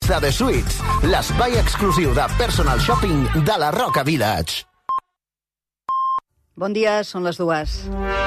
de The Suites, l'espai exclusiu de personal shopping de la Roca Village. Bon dia, són les 2.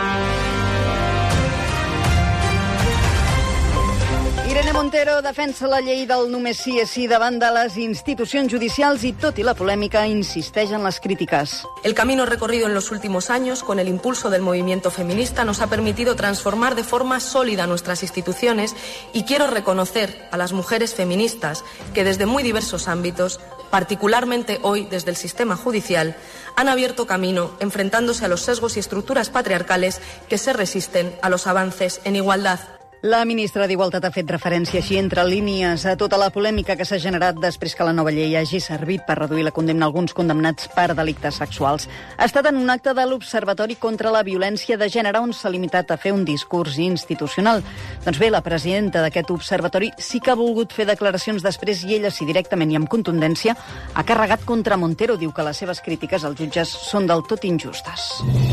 Irene Montero defensa la llei del només sí és sí davant de les institucions judicials i, tot i la polèmica, insisteix en les crítiques. El camino recorrido en los últimos años con el impulso del movimiento feminista nos ha permitido transformar de forma sólida nuestras instituciones y quiero reconocer a las mujeres feministas que desde muy diversos ámbitos, particularmente hoy desde el sistema judicial, han abierto camino enfrentándose a los sesgos y estructuras patriarcales que se resisten a los avances en igualdad. La ministra d'Igualtat ha fet referència així entre línies a tota la polèmica que s'ha generat després que la nova llei hagi servit per reduir la condemna a alguns condemnats per delictes sexuals. Ha estat en un acte de l'Observatori contra la Violència de Gènere on s'ha limitat a fer un discurs institucional. Doncs bé, la presidenta d'aquest observatori sí que ha volgut fer declaracions després i ella, sí directament i amb contundència, ha carregat contra Montero. Diu que les seves crítiques als jutges són del tot injustes.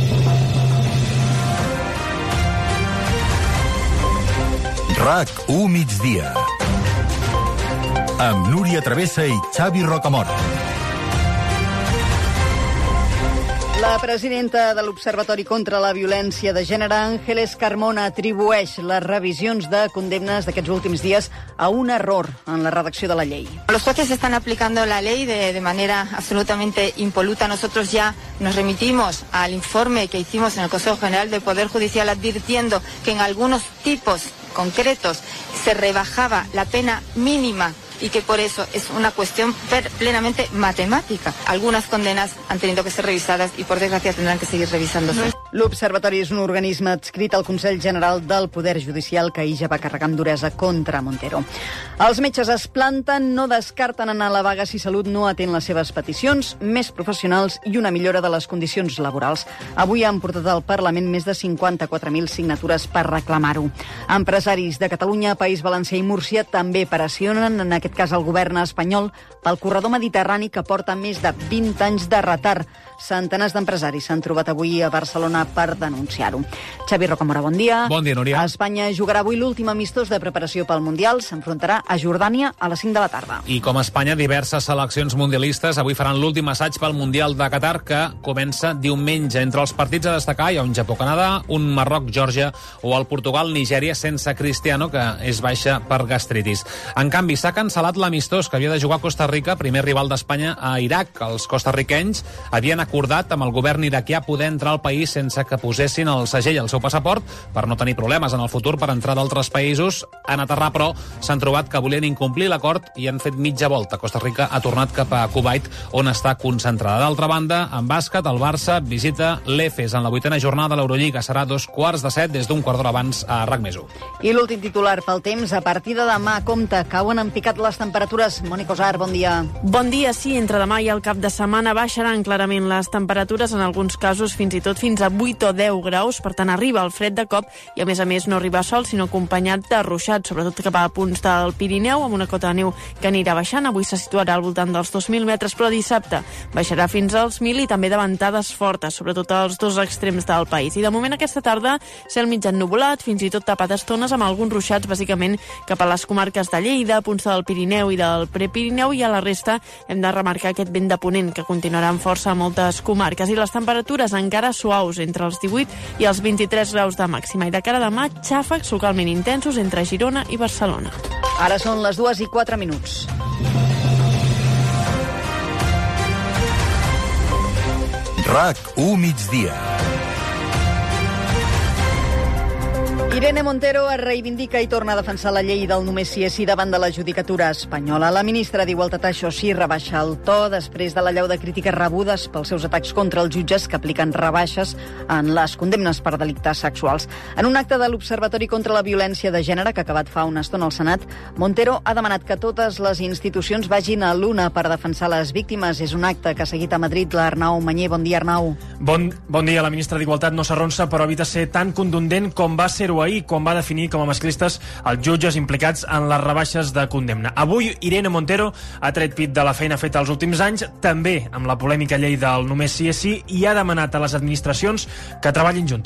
RAC1 migdia amb Núria Travessa i Xavi Rocamora. La presidenta de l'Observatori contra la Violència de Gènere, Ángeles Carmona, atribueix les revisions de condemnes d'aquests últims dies a un error en la redacció de la llei. Los jueces están aplicando la ley de manera absolutamente impoluta. Nosotros ya nos remitimos al informe que hicimos en el Consejo General del Poder Judicial advirtiendo que en algunos tipos concretos se rebajaba la pena mínima y que por eso es una cuestión plenamente matemática. Algunas condenas han tenido que ser revisadas y por desgracia tendrán que seguir revisándose. L'Observatori és un organisme adscrit al Consell General del Poder Judicial que ahir ja va carregar amb duresa contra Montero. Els metges es planten, no descarten anar a la vaga si Salut no atén les seves peticions, més professionals i una millora de les condicions laborals. Avui han portat al Parlament més de 54.000 signatures per reclamar-ho. Empresaris de Catalunya, País Valencià i Múrcia també pressionen, en aquest cas el govern espanyol, pel corredor mediterrani que porta més de 20 anys de retard. Centenars d'empresaris s'han trobat avui a Barcelona per denunciar-ho. Xavi Rocamora, bon dia. Bon dia, Núria. Espanya jugarà avui l'últim amistós de preparació pel Mundial. S'enfrontarà a Jordània a les 5 de la tarda. I com a Espanya, diverses seleccions mundialistes avui faran l'últim assaig pel Mundial de Qatar, que comença diumenge. Entre els partits a destacar hi ha un Japó-Canadà, un Marroc-Geòrgia o el Portugal-Nigèria sense Cristiano, que és baixa per gastritis. En canvi, s'ha cancel·lat l'amistós que havia de jugar Costa Rica, primer rival d'Espanya a Iraq. Els costarriquenys havien acordat amb el govern iraquià poder entrar al país sense que posessin el segell al seu passaport per no tenir problemes en el futur per entrar d'altres països. En aterrar, però, s'han trobat que volien incomplir l'acord i han fet mitja volta. Costa Rica ha tornat cap a Kuwait, on està concentrada. D'altra banda, en bàsquet, el Barça visita l'Efes en la 8a jornada de l'Eurolliga. Serà 2:45 des d'un quart d'hora abans a RAC+1. I l'últim titular pel temps, a partir de demà, compte, cauen en picat les temperatures. Mònica Osar, bon dia. Bon dia, sí, entre demà i el cap de setmana baixaran clarament les temperatures, en alguns casos fins i tot fins a 8 o 10 graus, per tant arriba el fred de cop i a més no arriba sol, sinó acompanyat de ruixats, sobretot cap a punts del Pirineu, amb una cota de neu que anirà baixant. Avui se situarà al voltant dels 2.000 metres, però dissabte baixarà fins als 1.000 i també de ventades fortes, sobretot als dos extrems del país. I de moment aquesta tarda cel mig ennuvolat, fins i tot tapat estones amb alguns ruixats, bàsicament cap a les comarques de Lleida, punts del Pirineu i del Prepirineu, i a la resta hem de remarcar aquest vent de ponent que continuarà amb força a moltes comarques, i les temperatures encara suaus entre els 18 i els 23 graus de màxima, i de cara a demà xàfecs localment intensos entre Girona i Barcelona. Ara són les 2:04. RAC1 migdia. Irene Montero es reivindica i torna a defensar la llei del només sí és sí davant de la judicatura espanyola. La ministra d'Igualtat, això sí, rebaixa el to després de l'allau de crítiques rebudes pels seus atacs contra els jutges que apliquen rebaixes en les condemnes per delictes sexuals. En un acte de l'Observatori contra la Violència de Gènere que ha acabat fa una estona al Senat, Montero ha demanat que totes les institucions vagin a l'una per defensar les víctimes. És un acte que ha seguit a Madrid l'Arnau Manyer. Bon dia, Arnau. Bon dia. La ministra d'Igualtat no s'arronsa, però evita ser tan contundent com va ser-ho ahir, quan va definir com a masclistes els jutges implicats en les rebaixes de condemna. Avui, Irene Montero ha tret pit de la feina feta els últims anys, també amb la polèmica llei del només sí és sí, i ha demanat a les administracions que treballin juntes.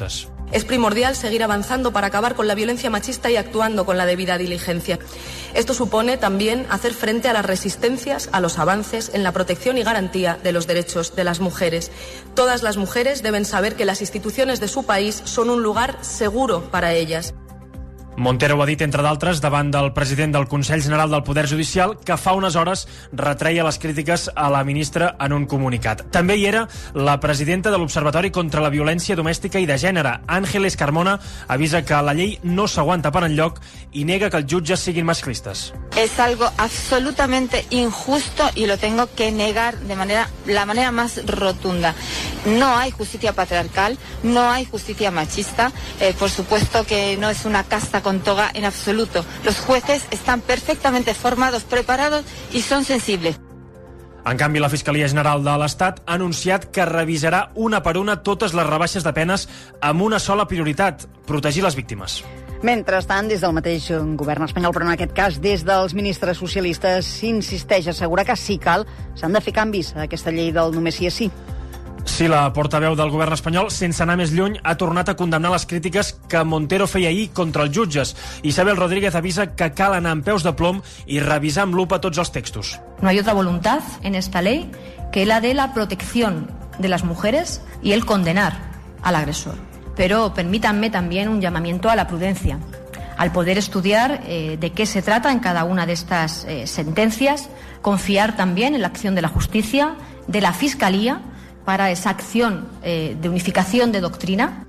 Es primordial seguir avanzando para acabar con la violencia machista y actuando con la debida diligencia. Esto supone también hacer frente a las resistencias a los avances en la protección y garantía de los derechos de las mujeres. Todas las mujeres deben saber que las instituciones de su país son un lugar seguro para ellas. Montero ho ha dit, entre d'altres, davant del president del Consell General del Poder Judicial, que fa unes hores retreia les crítiques a la ministra en un comunicat. També hi era la presidenta de l'Observatori contra la Violència Domèstica i de Gènere, Ángeles Carmona, avisa que la llei no s'aguanta per enlloc i nega que els jutges siguin masclistes. Es algo absolutamente injusto y lo tengo que negar de la manera más rotunda. No hay justicia patriarcal, no hay justicia machista, por supuesto que no es una casta con toga en absoluto. Los jueces están perfectamente formados, preparados y son sensibles. En canvi, la Fiscalia General de l'Estat ha anunciat que revisarà una per una totes les rebaixes de penes amb una sola prioritat: protegir les víctimes. Mentrestant, des del mateix govern espanyol, però en aquest cas des dels ministres socialistes, s'insisteix a assegurar que si cal s'han de fer canvis a aquesta llei del només sí és sí. Sí, la portaveu del govern espanyol, sense anar més lluny, ha tornat a condemnar les crítiques que Montero feia ahir contra els jutges. Isabel Rodríguez avisa que cal anar amb peus de plom i revisar amb lupa tots els textos. No hay otra voluntad en esta ley que la de la protección de las mujeres y el condenar al agresor. Pero permítanme también un llamamiento a la prudencia, al poder estudiar de qué se trata en cada una de estas sentencias, confiar también en la acción de la justicia, de la Fiscalía, para esa acción de unificación de doctrina.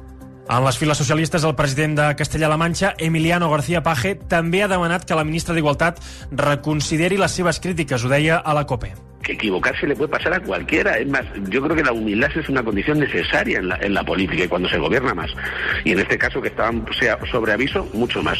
En les files socialistes, el president de Castella-La Manxa, Emiliano García Paje, també ha demanat que la ministra d'Igualtat reconsideri les seves crítiques, ho deia a la COPE. Que equivocarse le puede pasar a cualquiera. Es más, yo creo que la humildad es una condición necesaria en la política y cuando se gobierna más. Y en este caso, que estaban sobre aviso, mucho más.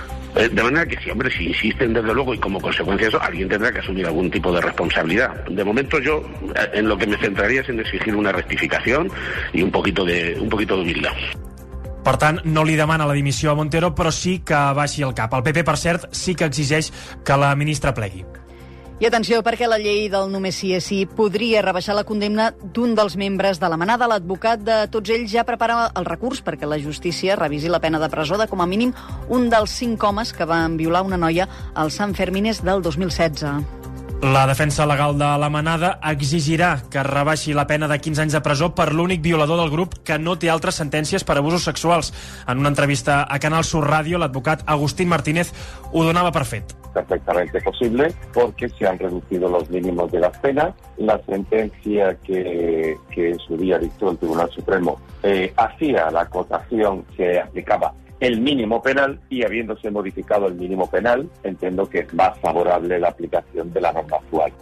De manera que si insisten desde luego y como consecuencia de eso, alguien tendrá que asumir algún tipo de responsabilidad. De momento yo en lo que me centraría es en exigir una rectificación y un poquito de humildad. Per tant, no li demana la dimissió a Montero, però sí que baixi el cap. El PP, per cert, sí que exigeix que la ministra plegui. I atenció, perquè la llei del només sí és sí podria rebaixar la condemna d'un dels membres de la manada. L'advocat de tots ells ja prepara el recurs perquè la justícia revisi la pena de presó de com a mínim un dels 5 homes que van violar una noia al Sant Fermines del 2016. La defensa legal de la manada exigirà que rebaixi la pena de 15 anys de presó per l'únic violador del grup que no té altres sentències per abusos sexuals. En una entrevista a Canal Sur Radio, l'advocat Agustín Martínez ho donava per fet. Perfectamente posible porque se han reducido los mínimos de las penas. La sentencia que en su día dictó el Tribunal Supremo hacía la acotación que aplicaba el mínimo penal y habiéndose modificado el mínimo penal, entiendo que es más favorable la aplicación de la norma actual.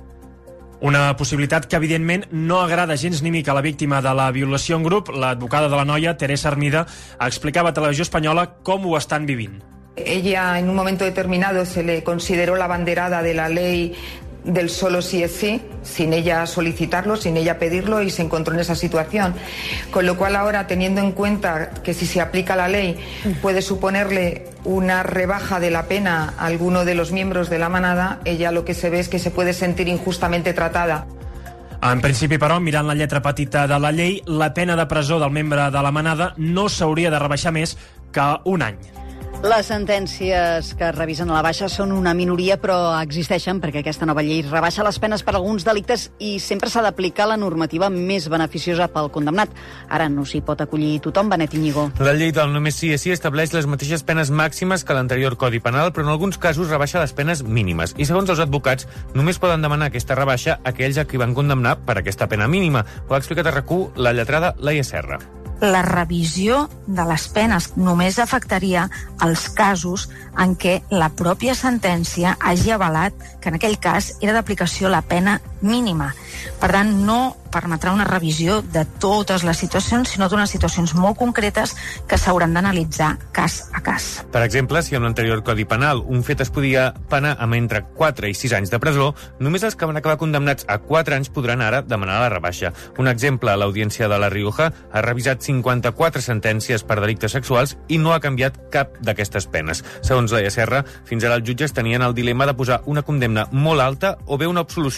Una possibilitat que, evidentment, no agrada gens ni mica a la víctima de la violació en grup. L'advocada de la noia, Teresa Armida, explicava a Televisió Espanyola com ho estan vivint. Ella en un momento determinado se le consideró la abanderada de la ley del solo sí es sí, sin ella solicitarlo, sin ella pedirlo, y se encontró en esa situación. Con lo cual ahora, teniendo en cuenta que si se aplica la ley puede suponerle una rebaja de la pena a alguno de los miembros de la manada, ella lo que se ve es que se puede sentir injustamente tratada. En principi, però, mirant la lletra petita de la llei, la pena de presó del membre de la manada no s'hauria de rebaixar més que un any. Les sentències que es revisen a la baixa són una minoria, però existeixen perquè aquesta nova llei rebaixa les penes per alguns delictes i sempre s'ha d'aplicar la normativa més beneficiosa pel condemnat. Ara no s'hi pot acollir tothom. Benet Íñigo. La llei del només sí és sí estableix les mateixes penes màximes que l'anterior Codi Penal, però en alguns casos rebaixa les penes mínimes. I segons els advocats, només poden demanar aquesta rebaixa aquells a qui van condemnar per aquesta pena mínima. Ho ha explicat a RAC1 la lletrada Laia Serra. La revisió de les penes només afectaria els casos en què la pròpia sentència hagi avalat que en aquell cas era d'aplicació la pena mínima. Per tant, no permetrà una revisió de totes les situacions, sinó d'unes situacions molt concretes que s'hauran d'analitzar cas a cas. Per exemple, si en l'anterior Codi Penal un fet es podia penar amb entre 4 i 6 anys de presó, només els que van acabar condemnats a 4 anys podran ara demanar la rebaixa. Un exemple, l'Audiència de La Rioja ha revisat 54 sentències per delictes sexuals i no ha canviat cap d'aquestes penes. Segons Laia Serra, fins ara els jutges tenien el dilema de posar una condemna molt alta o bé una absolució, i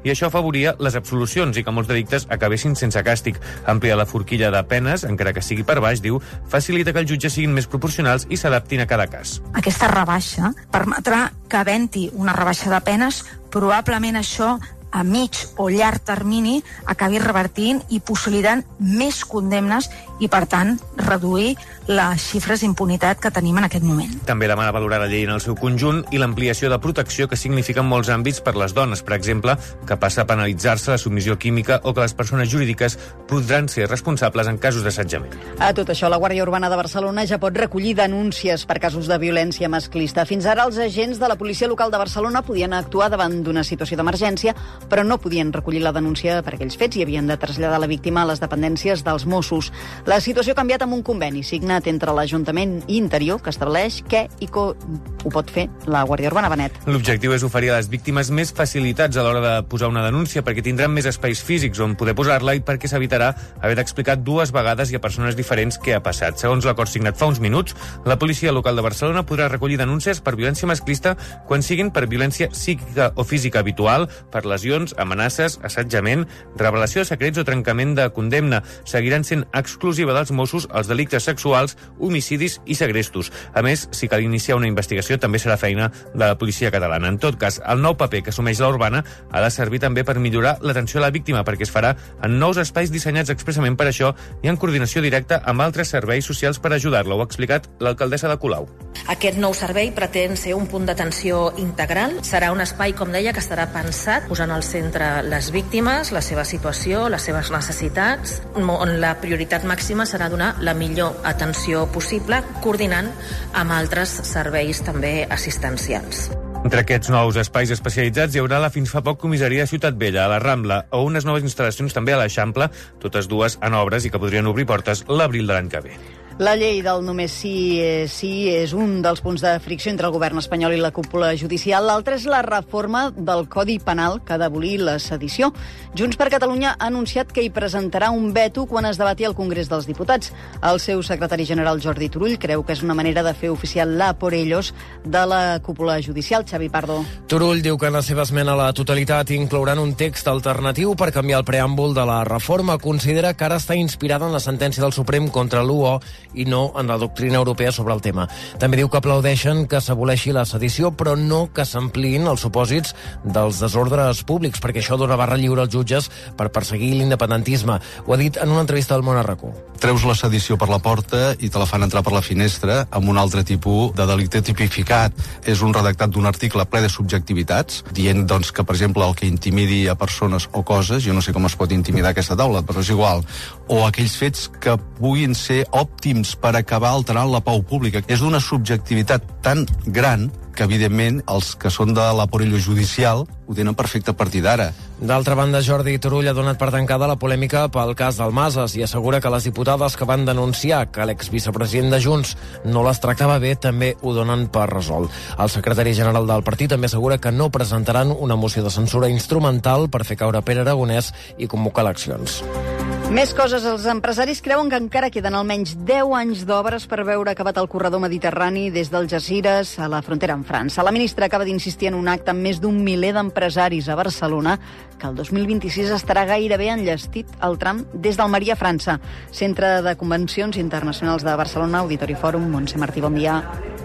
i això afavoria les absolucions i que molts delictes acabessin sense càstig. Ampliar la forquilla de penes, encara que sigui per baix, diu, facilita que els jutges siguin més proporcionals i s'adaptin a cada cas. Aquesta rebaixa permetrà que havent-hi una rebaixa de penes, probablement això a mig o llarg termini acabi revertint i possibilitant més condemnes i, per tant, reduir les xifres d'impunitat que tenim en aquest moment. També demana valorar la llei en el seu conjunt i l'ampliació de protecció que significa en molts àmbits per les dones, per exemple, que passa a penalitzar-se la submissió química o que les persones jurídiques podran ser responsables en casos d'assetjament. A tot això, la Guàrdia Urbana de Barcelona ja pot recollir denúncies per casos de violència masclista. Fins ara, els agents de la policia local de Barcelona podien actuar davant d'una situació d'emergència, però no podien recollir la denúncia per aquells fets i havien de traslladar la víctima a les dependències dels Mossos. La situació ha canviat amb un conveni signat entre l'Ajuntament i Interior que estableix què i com ho pot fer la Guàrdia Urbana. Benet. L'objectiu és oferir a les víctimes més facilitats a l'hora de posar una denúncia perquè tindran més espais físics on poder posar-la i perquè s'evitarà haver d'explicar 2 vegades i a persones diferents què ha passat. Segons l'acord signat fa uns minuts, la policia local de Barcelona podrà recollir denúncies per violència masclista quan siguin per violència psíquica o física habitual, per lesions, amenaces, assetjament, revelació de secrets o trencament de condemna. Seguiran sent exclusiva dels Mossos els delictes sexuals, homicidis i segrestos. A més, si cal iniciar una investigació, també serà feina de la policia catalana. En tot cas, el nou paper que assumeix la Urbana ha de servir també per millorar l'atenció a la víctima, perquè es farà en nous espais dissenyats expressament per això i en coordinació directa amb altres serveis socials per ajudar-la. Ho ha explicat l'alcaldessa de Colau. Aquest nou servei pretén ser un punt d'atenció integral. Serà un espai, com deia, que estarà pensat posant al centre les víctimes, la seva situació, les seves necessitats, on la prioritat màxima serà donar la millor atenció possible, coordinant amb altres serveis també assistencials. Entre aquests nous espais especialitzats hi haurà la fins fa poc comissaria de Ciutat Vella, a la Rambla, o unes noves instal·lacions també a l'Eixample, totes dues en obres i que podrien obrir portes l'abril de l'any que ve. La llei del només sí és sí és un dels punts de fricció entre el govern espanyol i la cúpula judicial. L'altre és la reforma del Codi Penal que ha d'abolir la sedició. Junts per Catalunya ha anunciat que hi presentarà un veto quan es debati al Congrés dels Diputats. El seu secretari general, Jordi Turull, creu que és una manera de fer oficial la por ellos de la cúpula judicial. Xavi Pardo. Turull diu que en la seva esmena a la totalitat inclouran un text alternatiu per canviar el preàmbul de la reforma. Considera que ara està inspirada en la sentència del Suprem contra l'UO i no en la doctrina europea sobre el tema. També diu que aplaudeixen que s'aboleixi la sedició, però no que s'ampliïn els supòsits dels desordres públics, perquè això dona barra lliure als jutges per perseguir l'independentisme. Ho ha dit en una entrevista al Món a RAC1. Treus la sedició per la porta i te la fan entrar per la finestra amb un altre tipus de delicte tipificat. És un redactat d'un article ple de subjectivitats, dient doncs, que, per exemple, el que intimidi a persones o coses, jo no sé com es pot intimidar aquesta taula, però és igual, o aquells fets que puguin ser òptims per acabar alterant la pau pública. És d'una subjectivitat tan gran que, evidentment, els que són de l'aporello judicial ho tenen perfecte a partir d'ara. D'altra banda, Jordi Turull ha donat per tancada la polèmica pel cas d'Almases i assegura que les diputades que van denunciar que l'exvicepresident de Junts no les tractava bé també ho donen per resolt. El secretari general del partit també assegura que no presentaran una moció de censura instrumental per fer caure Pere Aragonès i convocar eleccions. Més coses. Els empresaris creuen que encara queden almenys 10 anys d'obres per veure acabat el corredor mediterrani des d'Algesires a la frontera amb França. La ministra acaba d'insistir en un acte amb més d'1 miler d'empresaris a Barcelona que el 2026 estarà gairebé enllestit el tram des d'Almeria a França. Centre de Convencions Internacionals de Barcelona, Auditori Fòrum. Montse Martí, bon dia.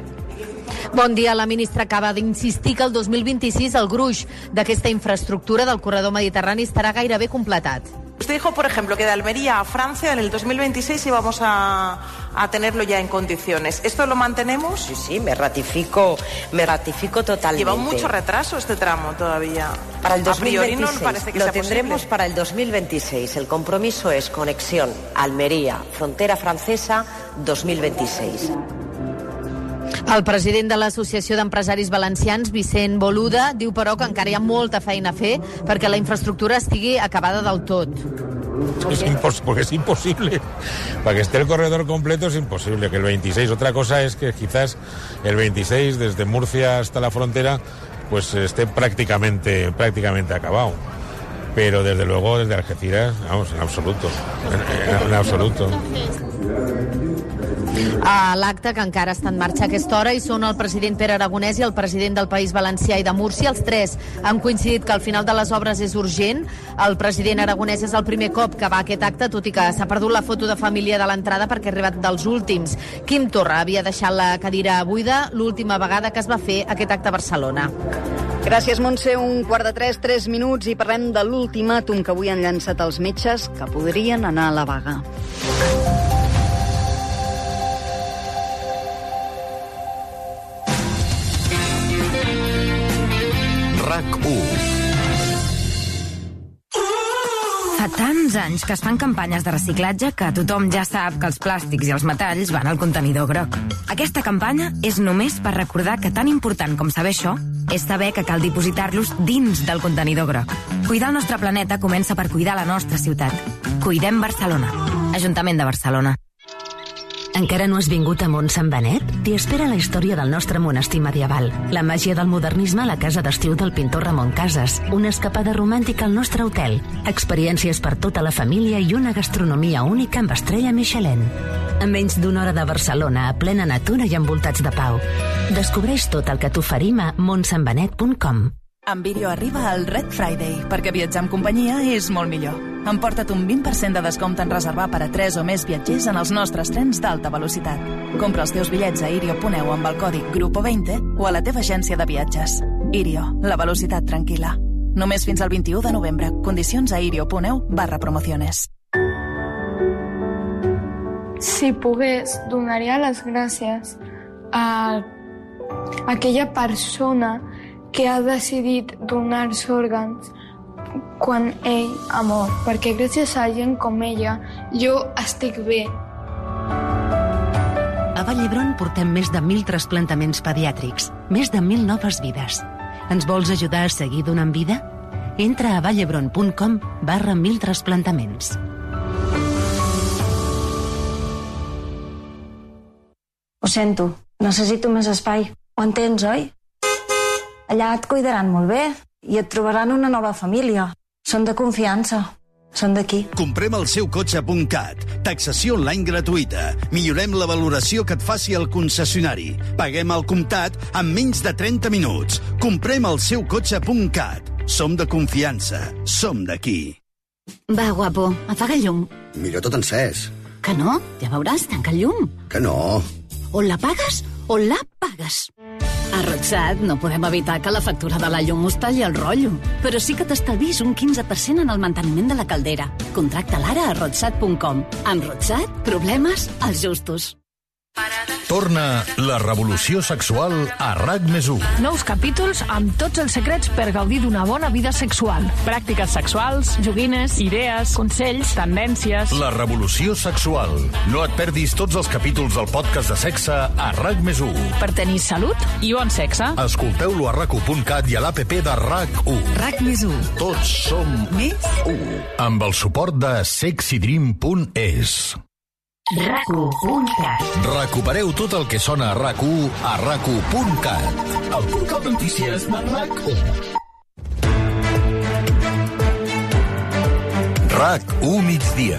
Bon dia. La ministra acaba d'insistir que el 2026 el gruix d'aquesta infraestructura del corredor mediterrani estarà gairebé completat. Usted dijo, por ejemplo, que de Almería a Francia en el 2026 íbamos a tenerlo ya en condiciones. ¿Esto lo mantenemos? Sí, me ratifico totalmente. Lleva mucho retraso este tramo todavía. Para el 2026, a priori no parece que lo sea tendremos posible. Para el 2026. El compromiso es conexión Almería, frontera francesa, 2026. El president de l'Associació d'Empresaris Valencians, Vicent Boluda, diu però que encara hi ha molta feina a fer perquè la infraestructura estigui acabada del tot. Porque es imposible. Para que esté el corredor completo es imposible. Que el 26, otra cosa es que quizás el 26 desde Murcia hasta la frontera pues esté prácticamente acabado. Pero desde luego desde Algeciras, vamos, en absoluto. En absoluto. A l'acte, que encara està en marxa a aquesta hora, hi són el president Pere Aragonès i el president del País Valencià i de Múrcia. Els tres han coincidit que el final de les obres és urgent. El president Aragonès és el primer cop que va a aquest acte, tot i que s'ha perdut la foto de família de l'entrada perquè ha arribat dels últims. Quim Torra havia deixat la cadira buida l'última vegada que es va fer aquest acte a Barcelona. Gràcies, Montse. 2:45, 3 minuts, i parlem de l'ultimàtum que avui han llançat els metges que podrien anar a la vaga. Fa tants anys que es fan campanyes de reciclatge que tothom ja sap que els plàstics i els metalls van al contenidor groc. Aquesta campanya és només per recordar que tan important com saber això és saber que cal dipositar-los dins del contenidor groc. Cuidar el nostre planeta comença per cuidar la nostra ciutat. Cuidem Barcelona. Ajuntament de Barcelona. Encara no has vingut a Mont Sant Benet? T'hi espera la història del nostre monestir medieval, la màgia del modernisme a la casa d'estiu del pintor Ramon Casas, una escapada romàntica al nostre hotel, experiències per tota la família i una gastronomia única amb estrella Michelin. A menys d'una hora de Barcelona, a plena natura i envoltats de pau. Descobreix tot el que t'oferim a montsantbenet.com. En Vídeo arriba el Red Friday, perquè viatjar amb companyia és molt millor. Emporta't un 20% de descompte en reservar per a 3 o més viatgers en els nostres trens d'alta velocitat. Compra els teus bitllets a irio.eu amb el codi GRUPO20 o a la teva agència de viatges. Irio, la velocitat tranquil·la. Només fins al 21 de novembre. Condicions a irio.eu/promociones. Si pogués, donaria les gràcies a aquella persona que ha decidit donar-se òrgans quan ell ha mort, perquè gràcies a gent com ella jo estic bé. A Vall d'Hebron portem més de 1.000 trasplantaments pediàtrics, més de 1.000 noves vides. Ens vols ajudar a seguir donant vida? Entra a vallhebron.com/1000 trasplantaments. Ho sento, necessito més espai. Ho entens, oi? Allà et cuidaran molt bé i et trobaran una nova família. Són de confiança. Són d'aquí. Comprem el seu cotxe.cat. Taxació online gratuïta. Millorem la valoració que et faci el concessionari. Paguem al comptat en menys de 30 minuts. Comprem el seu cotxe.cat. Som de confiança. Som d'aquí. Va, guapo, apaga el llum. Mira tot encès. Que no? Ja veuràs, tanca el llum. Que no. O la pagues o la pagues. A Rodsat no podem evitar que la factura de la llum us talli el rotllo, però sí que t'estalvis un 15% en el manteniment de la caldera. Contracta-la ara a rodsat.com. Amb Rodsat, problemes als justos. Torna la revolució sexual a RAC+1. Nous capítols amb tots els secrets per gaudir d'una bona vida sexual. Pràctiques sexuals, joguines, idees, consells, tendències... La revolució sexual. No et perdis tots els capítols del podcast de sexe a RAC+1. Per tenir salut i bon sexe. Escolteu-lo a RAC1.cat i a l'APP de RAC1. RAC+1. Tots som més 1. Amb el suport de sexydream.es. RAC1.cat. Recupereu tot el que sona a RAC1 a RAC1.cat. El portal de notícies de RAC1. RAC1 migdia.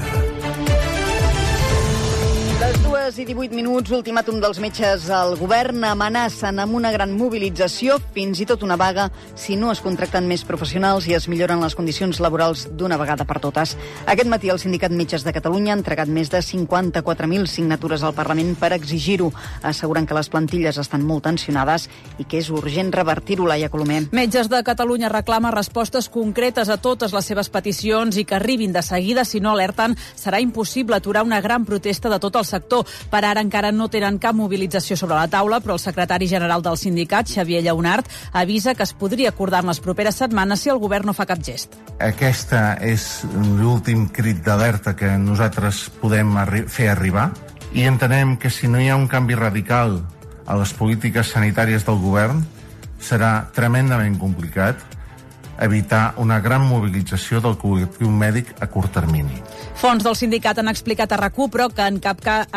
Les 2:18, ultimàtum dels metges al govern. Amenacen amb una gran mobilització, fins i tot una vaga, si no es contracten més professionals i es milloren les condicions laborals d'una vegada per totes. Aquest matí el Sindicat Metges de Catalunya ha entregat més de 54.000 signatures al Parlament per exigir-ho, assegurant que les plantilles estan molt tensionades i que és urgent revertir-ho. Laia Colomer. Metges de Catalunya reclama respostes concretes a totes les seves peticions i que arribin de seguida. Si no alerten, serà impossible aturar una gran protesta de tot el sector. Per ara encara no tenen cap mobilització sobre la taula, però el secretari general del sindicat, Xavier Lleonart, avisa que es podria acordar en les properes setmanes si el govern no fa cap gest. Aquesta és l'últim crit d'alerta que nosaltres podem fer arribar i entenem que si no hi ha un canvi radical a les polítiques sanitàries del govern serà tremendament complicat evitar una gran mobilització del col·lectiu mèdic a curt termini. Fons del sindicat han explicat a RAC1, però que en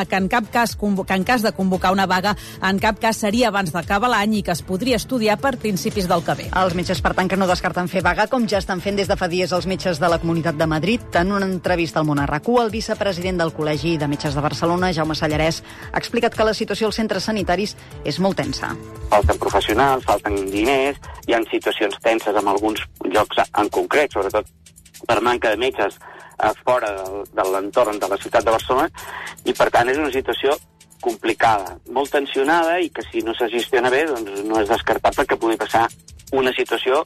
cas de convocar una vaga, en cap cas seria abans d'acabar l'any i que es podria estudiar per principis del que ve. Els metges, per tant, que no descarten fer vaga, com ja estan fent des de fa dies els metges de la Comunitat de Madrid. En una entrevista al Món a RAC1, el vicepresident del Col·legi de Metges de Barcelona, Jaume Sallarès, ha explicat que la situació als centres sanitaris és molt tensa. Falten professionals, falten diners, hi ha situacions tenses en alguns llocs en concret, sobretot per manca de metges fora de l'entorn de la ciutat de Barcelona, i per tant és una situació complicada, molt tensionada, i que si no se gestiona bé doncs no és descartable que pugui passar una situació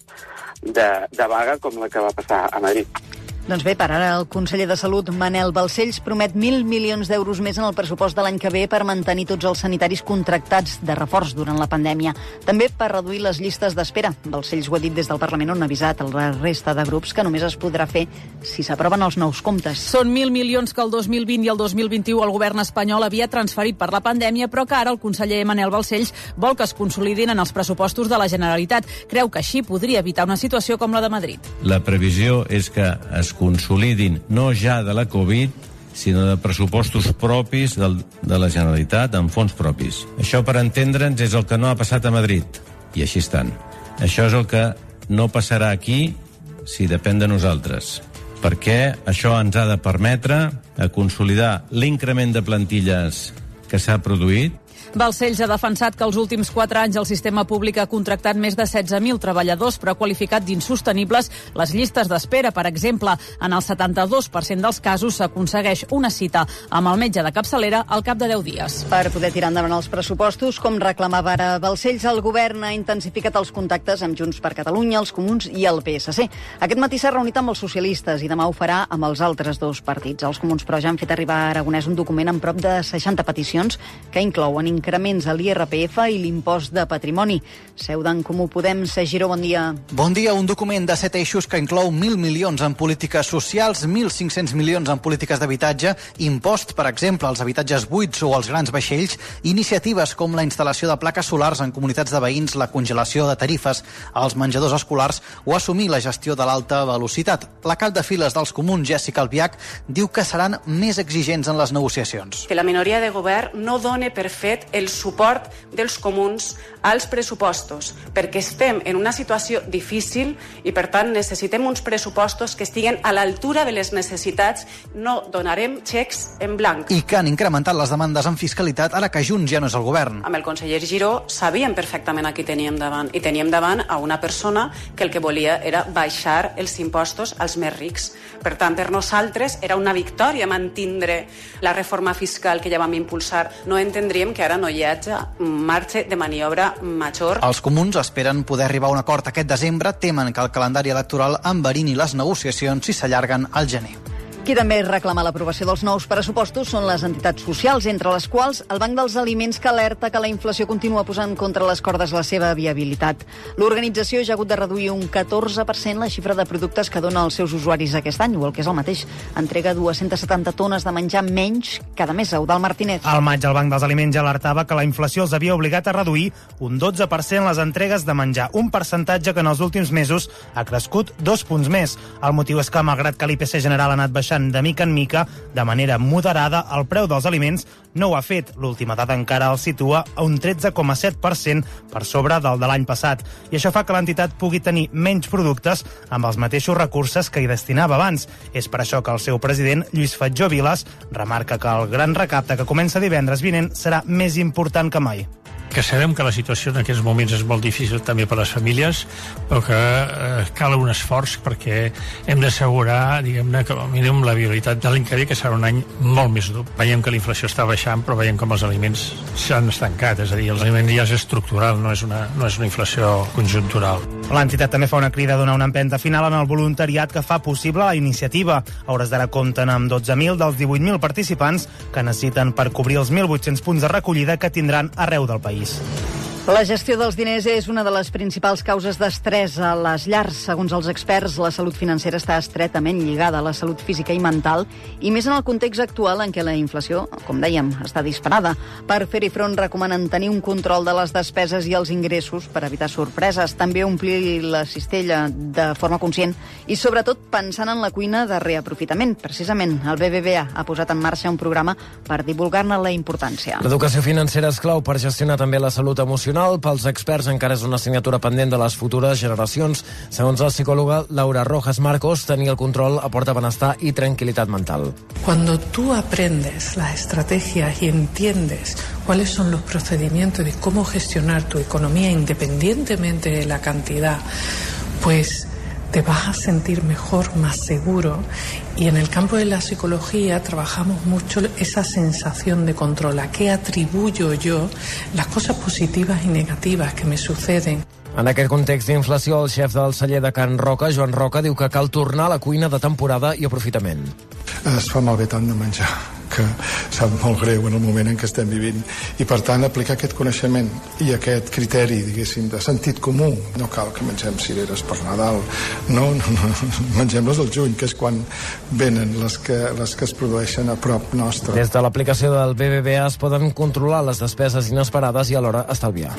de vaga com la que va passar a Madrid. Doncs bé, per ara el conseller de Salut, Manel Balcells, promet 1.000 milions d'euros més en el pressupost de l'any que ve per mantenir tots els sanitaris contractats de reforç durant la pandèmia. També per reduir les llistes d'espera. Balcells ho ha dit des del Parlament, on ha avisat a la resta de grups que només es podrà fer si s'aproven els nous comptes. Són 1.000 milions que el 2020 i el 2021 el govern espanyol havia transferit per la pandèmia, però que ara el conseller Manel Balcells vol que es consolidin en els pressupostos de la Generalitat. Creu que així podria evitar una situació com la de Madrid. La previsió és que es consolidin no ja de la Covid, sinó de pressupostos propis de la Generalitat amb fons propis. Això, per entendre'ns, és el que no ha passat a Madrid, i així estan. Això és el que no passarà aquí si depèn de nosaltres, perquè això ens ha de permetre consolidar l'increment de plantilles que s'ha produït. Balcells ha defensat que els últims 4 anys el sistema públic ha contractat més de 16.000 treballadors, però ha qualificat d'insostenibles les llistes d'espera. Per exemple, en el 72% dels casos s'aconsegueix una cita amb el metge de capçalera al cap de 10 dies. Per poder tirar endavant els pressupostos, com reclamava ara Balcells, el govern ha intensificat els contactes amb Junts per Catalunya, els Comuns i el PSC. Aquest matí s'ha reunit amb els socialistes i demà ho farà amb els altres dos partits. Els Comuns, però, ja han fet arribar a Aragonès un document amb prop de 60 peticions que inclouen increments a l'IRPF i l'impost de patrimoni. Seu d'en Comú Podem, Giró, bon dia. Bon dia, un document de 7 eixos que inclou 1.000 milions en polítiques socials, 1.500 milions en polítiques d'habitatge, impost, per exemple, als habitatges buits o als grans vaixells, iniciatives com la instal·lació de plaques solars en comunitats de veïns, la congelació de tarifes als menjadors escolars o assumir la gestió de l'alta velocitat. La cap de files dels Comuns, Jessica Albiach, diu que seran més exigents en les negociacions. Que la minoria de govern no done per fet el suport dels comuns als pressupostos, perquè estem en una situació difícil i, per tant, necessitem uns pressupostos que estiguen a l'altura de les necessitats. No donarem xecs en blanc. I que han incrementat les demandes en fiscalitat ara que Junts ja no és el govern. Amb el conseller Giró sabíem perfectament a qui teníem davant, i teníem davant a una persona que el que volia era baixar els impostos als més rics. Per tant, per nosaltres era una victòria mantindre la reforma fiscal que ja vam impulsar. No entendríem que ara no hi hagi marge de maniobra major. Els Comuns esperen poder arribar a un acord aquest desembre, temen que el calendari electoral enverini les negociacions si s'allarguen al gener. Qui també reclama l'aprovació dels nous pressupostos són les entitats socials, entre les quals el Banc dels Aliments, que alerta que la inflació continua posant contra les cordes la seva viabilitat. L'organització ja ha hagut de reduir un 14% la xifra de productes que dona als seus usuaris aquest any, o el que és el mateix, entrega 270 tones de menjar menys cada mes. Eudald Martínez. Al maig el Banc dels Aliments ja alertava que la inflació els havia obligat a reduir un 12% les entregues de menjar, un percentatge que en els últims mesos ha crescut 2 punts més. El motiu és que, malgrat que l'IPC general ha anat baixant de mica en mica, de manera moderada, el preu dels aliments no ho ha fet. L'última dada encara el situa a un 13,7% per sobre del de l'any passat. I això fa que l'entitat pugui tenir menys productes amb els mateixos recursos que hi destinava abans. És per això que el seu president, Lluís Fatjó Vilas, remarca que el gran recapte que comença divendres vinent serà més important que mai. Que sabem que la situació en aquests moments és molt difícil també per a les famílies, però que cal un esforç perquè hem d'assegurar, diguem-ne, com a mínim la viabilitat de l'any que ve, que serà un any molt més dur. Veiem que la inflació està baixant, però veiem com els aliments s'han estancat, és a dir, els aliments ja és estructural, no és una inflació conjuntural. L'entitat també fa una crida a donar una empenta final en el voluntariat que fa possible la iniciativa. A hores d'ara compten amb 12.000 dels 18.000 participants que necessiten per cobrir els 1.800 punts de recollida que tindran arreu del país. La gestió dels diners és una de les principals causes d'estrès a les llars. Segons els experts, la salut financera està estretament lligada a la salut física i mental, i més en el context actual en què la inflació, com dèiem, està disparada. Per fer-hi front, recomanen tenir un control de les despeses i els ingressos per evitar sorpreses, també omplir la cistella de forma conscient i, sobretot, pensant en la cuina de reaprofitament. Precisament, el BBVA ha posat en marxa un programa per divulgar-ne la importància. L'educació financera és clau per gestionar també la salut emocional. Pels experts encara és una assignatura pendent de les futures generacions. Segons la psicòloga Laura Rojas Marcos, tenir el control aporta benestar y tranquilidad mental. Cuando tú aprendes las estrategias y entiendes cuáles son los procedimientos de cómo gestionar tu economía independientemente de la cantidad, pues te vas a sentir mejor, más seguro. Y en el campo de la psicología trabajamos mucho esa sensación de control. ¿A qué atribuyo yo las cosas positivas y negativas que me suceden? En aquest context d'inflació, el xef del celler de Can Roca, Joan Roca, diu que cal tornar a la cuina de temporada i aprofitament. Es fa malbé tant de menjar que sap molt greu en el moment en què estem vivint, i per tant aplicar aquest coneixement i aquest criteri, diguéssim, de sentit comú. No cal que mengem cireres per Nadal, no, mengem-les al juny, que és quan venen les que es produeixen a prop nostre. Des de l'aplicació del BBVA es poden controlar les despeses inesperades i alhora estalviar.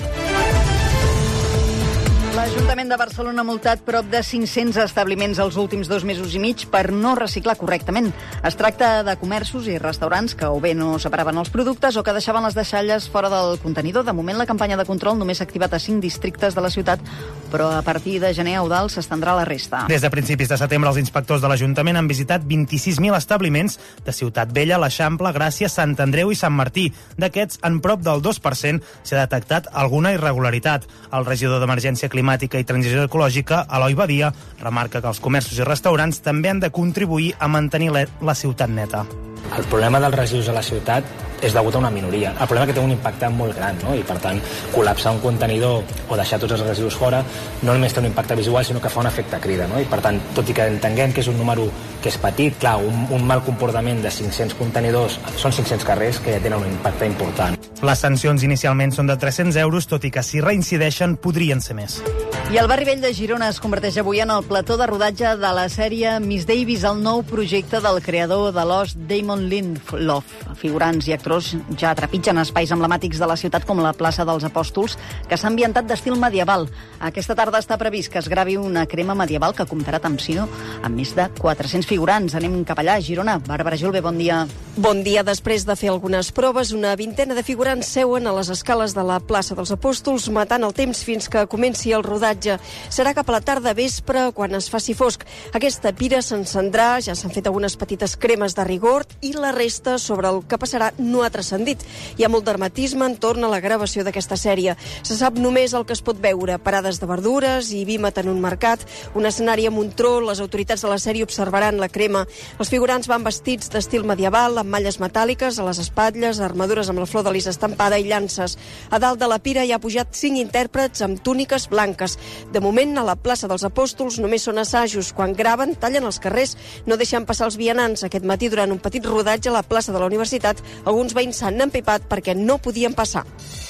L'Ajuntament de Barcelona ha multat prop de 500 establiments els últims 2 mesos i mig per no reciclar correctament. Es tracta de comerços i restaurants que o bé no separaven els productes o que deixaven les deixalles fora del contenidor. De moment, la campanya de control només s'ha activat a 5 districtes de la ciutat, però a partir de gener a Eudald s'estendrà la resta. Des de principis de setembre, els inspectors de l'Ajuntament han visitat 26.000 establiments de Ciutat Vella, l'Eixample, Gràcia, Sant Andreu i Sant Martí. D'aquests, en prop del 2% s'ha detectat alguna irregularitat. El regidor d'Emergència Climàtica i Transició Ecològica, Eloi Badia, remarca que els comerços i restaurants també han de contribuir a mantenir la ciutat neta. El problema dels residus a la ciutat és degut a una minoria. El problema és que té un impacte molt gran, no? I per tant, col·lapsar un contenidor o deixar tots els residus fora no només té un impacte visual, sinó que fa un efecte crida, no? I per tant, tot i que entenguem que és un número que és petit, clar, un mal comportament de 500 contenidors són 500 carrers que ja tenen un impacte important. Les sancions inicialment són de 300 euros, tot i que si reincideixen podrien ser més. I el barri vell de Girona es converteix avui en el plató de rodatge de la sèrie Miss Davis, el nou projecte del creador de Lost, Damon Lindelof. Figurants i actors ja trepitgen espais emblemàtics de la ciutat com la plaça dels Apòstols, que s'ha ambientat d'estil medieval. Aquesta tarda està previst que es gravi una crema medieval que comptarà, atenció, amb més de 400 figurants. Anem cap allà, a Girona. Bàrbara Julve, bon dia. Bon dia. Després de fer algunes proves, una vintena de figurants seuen a les escales de la plaça dels Apòstols, matant el temps fins que comenci el rodatge. Serà cap a la tarda vespre, quan es faci fosc. Aquesta pira s'encendrà, ja s'han fet algunes petites cremes de rigor i la resta sobre el que passarà no ha transcendit. Hi ha molt dramatisme entorn a la gravació d'aquesta sèrie. Se sap només el que es pot veure: parades de verdures i vímet en un mercat, un escenari amb un tro. Les autoritats de la sèrie observaran la crema. Els figurants van vestits d'estil medieval, amb malles metàl·liques a les espatlles, armadures amb la flor de lis estampada i llances. A dalt de la pira hi ha pujat 5 intèrprets amb túniques blanques. De moment, a la plaça dels Apòstols només són assajos. Quan graven, tallen els carrers, no deixen passar els vianants. Aquest matí, durant un petit rodatge a la plaça de la Universitat, alguns veïns s'han empipat perquè no podien passar.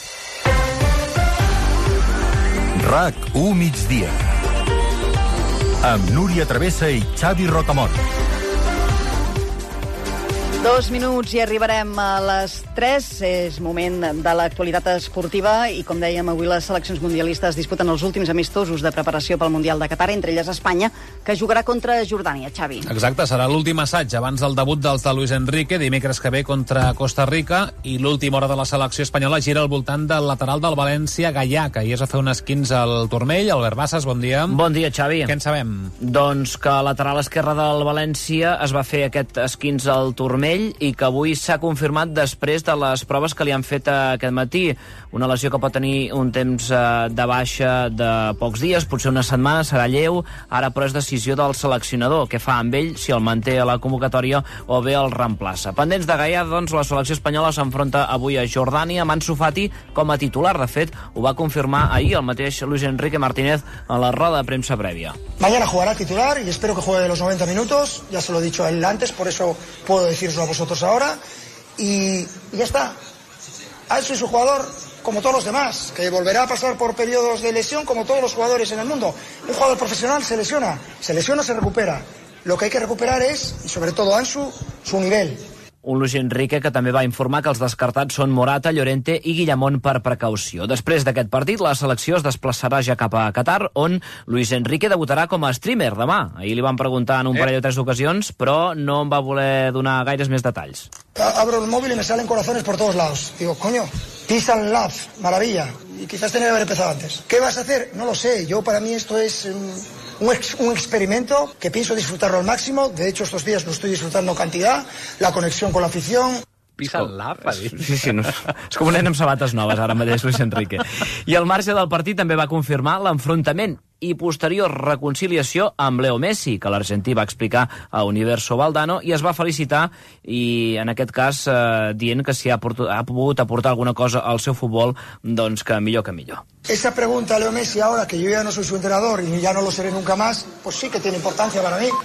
RAC1 migdia amb Núria Travessa i Xavi Rocamora. 2 minuts i arribarem a les 3. És moment de l'actualitat esportiva i, com dèiem, avui les seleccions mundialistes disputen els últims amistosos de preparació pel Mundial de Qatar, entre elles Espanya, que jugarà contra Jordània. Xavi. Exacte, serà l'últim assaig abans del debut dels de Luis Enrique, dimecres que ve contra Costa Rica, i l'última hora de la selecció espanyola gira al voltant del lateral del València, Gallà, que ahir es va fer un esquins al turmell. Albert Bassas, bon dia. Bon dia, Xavi. Què en sabem? Doncs que el lateral esquerre del València es va fer aquest esquins al turmell i que avui s'ha confirmat després de les proves que li han fet aquest matí. Una lesió que pot tenir un temps de baixa de pocs dies, potser una setmana, serà lleu, ara però és decisió del seleccionador, que fa amb ell si el manté a la convocatòria o bé el reemplaça. Pendents de Gallà, doncs, la selecció espanyola s'enfronta avui a Jordània amb Ansu Fati com a titular. De fet, ho va confirmar ahir el mateix Luis Enrique Martínez a la roda de premsa prèvia. Mañana jugará titular y espero que juegue los 90 minutos, ya se lo he dicho a él antes, por eso puedo decirlo a vosotros ahora, y ya está. A él soy su jugador, como todos los demás, que volverá a pasar por periodos de lesión como todos los jugadores en el mundo. Un jugador profesional se lesiona, se recupera. Lo que hay que recuperar és, i sobretot Ansu, su nivel. Un Luis Enrique que també va informar que els descartats són Morata, Llorente i Guillamón per precaució. Després d'aquest partit, la selecció es desplaçarà ja cap a Qatar, on Luis Enrique debutarà com a streamer demà. Ahir li van preguntar en un parell o tres ocasions, però no en va voler donar gaires més detalls. Abro el móvil y me salen corazones por todos lados. Digo, coño, peace and love, maravilla. Y quizás tenía que haber empezado antes. ¿Qué vas a hacer? No lo sé. Yo, para mí, esto es un experimento que pienso disfrutarlo al máximo. De hecho, estos días lo estoy disfrutando cantidad, la conexión con la afición. Pisa el lap, ha dit. Sí, no, és com un nen amb sabates noves, ara mateix, Luis Enrique. I al marge del partit també va confirmar l'enfrontament i posterior reconciliació amb Leo Messi, que l'argentí va explicar a Universo Valdano i es va felicitar, i en aquest cas dient que si ha pogut aportar alguna cosa al seu futbol, doncs que millor que millor. Esa pregunta a Leo Messi ahora, que yo ya no soy su entrenador y ya no lo seré nunca más, pues sí que tiene importancia para mí.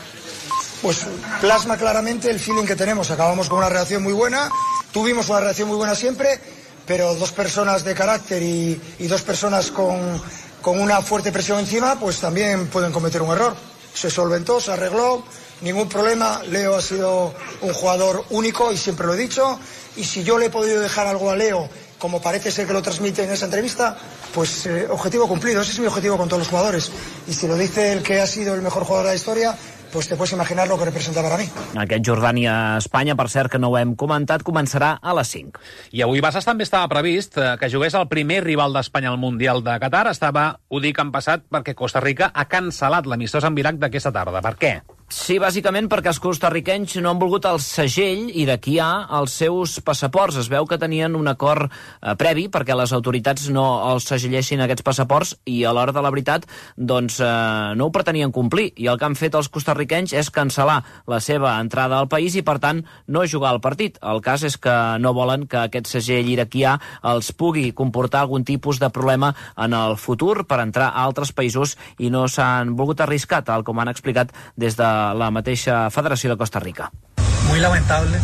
Pues plasma claramente el feeling que tenemos. Acabamos con una reacción muy buena, tuvimos una reacción muy buena siempre, pero dos personas de carácter y dos personas con una fuerte presión encima, pues también pueden cometer un error. Se solventó, se arregló, ningún problema. Leo ha sido un jugador único y siempre lo he dicho, y si yo le he podido dejar algo a Leo, como parece ser que lo transmite en esa entrevista, pues objetivo cumplido. Ese es mi objetivo con todos los jugadores, y si lo dice el que ha sido el mejor jugador de la historia, pues te puedes imaginar lo que representa para mí. Aquest Jordània-Espanya, per cert, que no ho hem comentat, començarà a les 5. I avui Bassas també estava previst que jugués el primer rival d'Espanya al Mundial de Qatar. Ho dic en passat perquè Costa Rica ha cancel·lat l'amistós en Iraq d'aquesta tarda. Per què? Sí, bàsicament perquè els costarriquenys no han volgut el segell iraquià als seus passaports. Es veu que tenien un acord previ perquè les autoritats no els segellessin aquests passaports i a l'hora de la veritat doncs no ho pretenien complir. I el que han fet els costarriquenys és cancel·lar la seva entrada al país i, per tant, no jugar al partit. El cas és que no volen que aquest segell iraquià els pugui comportar algun tipus de problema en el futur per entrar a altres països i no s'han volgut arriscar, tal com han explicat des de la mateixa Federació de Costa Rica. Muy lamentable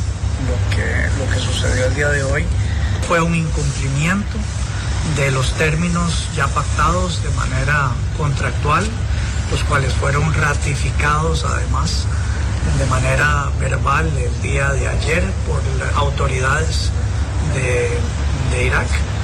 lo que sucedió el día de hoy. Fue un incumplimiento de los términos ya pactados de manera contractual, los cuales fueron ratificados además de manera verbal el día de ayer por las autoridades de Irak,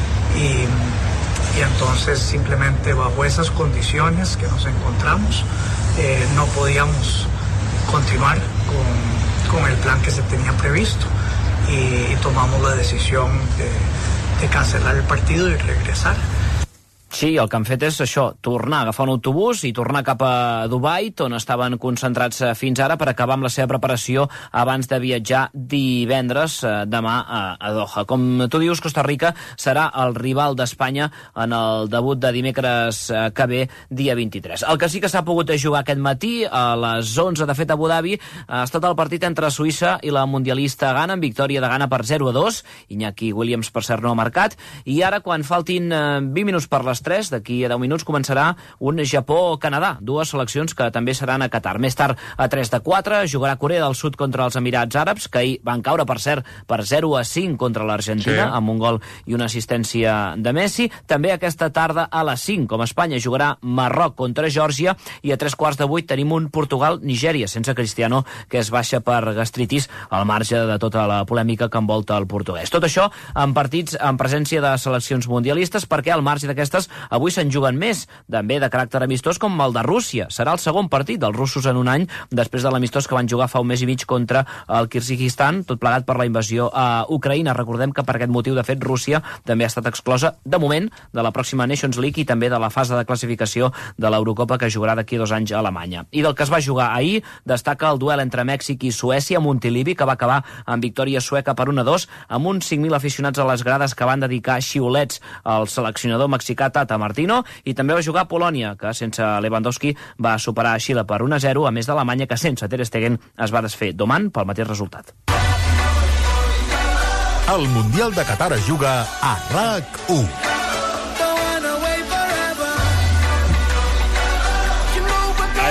y entonces simplemente bajo esas condiciones que nos encontramos no podíamos continuar con el plan que se tenía previsto y tomamos la decisión de cancelar el partido y regresar. Sí, el que han fet és això, tornar a agafar un autobús i tornar cap a Dubai, on estaven concentrats fins ara per acabar amb la seva preparació abans de viatjar divendres demà a Doha. Com tu dius, Costa Rica serà el rival d'Espanya en el debut de dimecres que ve, dia 23. El que sí que s'ha pogut jugar aquest matí, a les 11, de fet, a Abu Dhabi, ha estat el partit entre Suïssa i la mundialista Ghana, amb victòria de Ghana per 0-2. Iñaki Williams, per cert, no ha marcat. I ara, quan faltin 20 minuts per les 3, d'aquí a 10 minuts començarà un Japó-Canadà, dues seleccions que també seran a Qatar. Més tard, a 3-4, jugarà Corea del Sud contra els Emirats Àrabs, que ahir van caure, per cert, per 0-5 contra l'Argentina, amb un gol i una assistència de Messi. També aquesta tarda a les 5, com Espanya, jugarà Marroc contra Geòrgia, i a 7:45 tenim un Portugal-Nigèria, sense Cristiano, que es baixa per gastritis, al marge de tota la polèmica que envolta el portuguès. Tot això en partits en presència de seleccions mundialistes, perquè al marge d'aquestes avui se'n juguen més, també de caràcter amistós, com el de Rússia. Serà el segon partit dels russos en un any, després de l'amistós que van jugar fa un mes i mig contra el Kirguizistan, tot plegat per la invasió a Ucraïna. Recordem que per aquest motiu, de fet, Rússia també ha estat exclosa, de moment, de la pròxima Nations League i també de la fase de classificació de l'Eurocopa, que jugarà d'aquí 2 anys a Alemanya. I del que es va jugar ahir, destaca el duel entre Mèxic i Suècia a Montilivi, que va acabar amb victòria sueca per 1-2, amb uns 5.000 aficionats a les grades que van dedicar xiulets al seleccionador mexicà Tata Martino, i també va jugar Polònia, que sense Lewandowski va superar a Xile per 1-0, a més d'Alemanya, que sense Ter Stegen es va desfer domant pel mateix resultat. El Mundial de Qatar es juga a RAC1.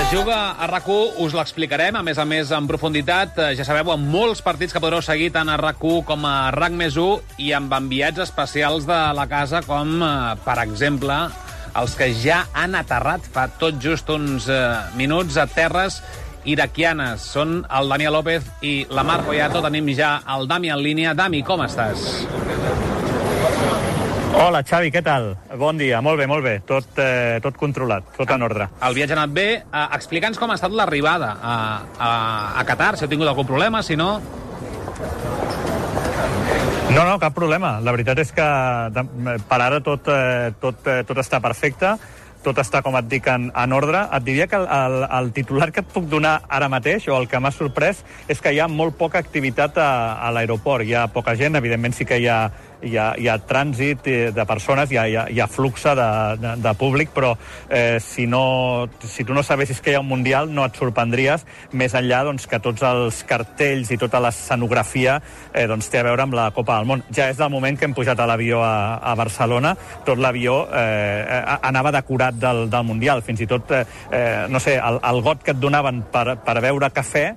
Es juga a RAC1, us l'explicarem, a més en profunditat. Ja sabeu, amb molts partits que podreu seguir tant a RAC1 com a RAC+1 i amb enviats especials de la casa, com, per exemple, els que ja han aterrat fa tot just uns minuts a terres iraquianes. Són el Daniel López i la Mar Collato. Tenim ja el Dami en línia. Dami, com estàs? Hola, Xavi, què tal? Bon dia, molt bé. Tot controlat, tot en ordre. El viatge ha anat bé. Explica'ns com ha estat l'arribada a Qatar, si heu tingut algun problema, si no... No, cap problema. La veritat és que per ara tot està perfecte, tot està, com et dic, en ordre. Et diria que el titular que et puc donar ara mateix, o el que m'ha sorprès, és que hi ha molt poca activitat a l'aeroport. Hi ha poca gent, evidentment sí que hi ha trànsit de persones, hi ha flux de públic, però si tu no sabessis que hi ha un Mundial no et sorprendries, més enllà que tots els cartells i tota l'escenografia té a veure amb la Copa del Món. Ja és del moment que hem pujat a l'avió a Barcelona, tot l'avió anava decorat del Mundial, fins i tot, no sé, el got que et donaven per beure cafè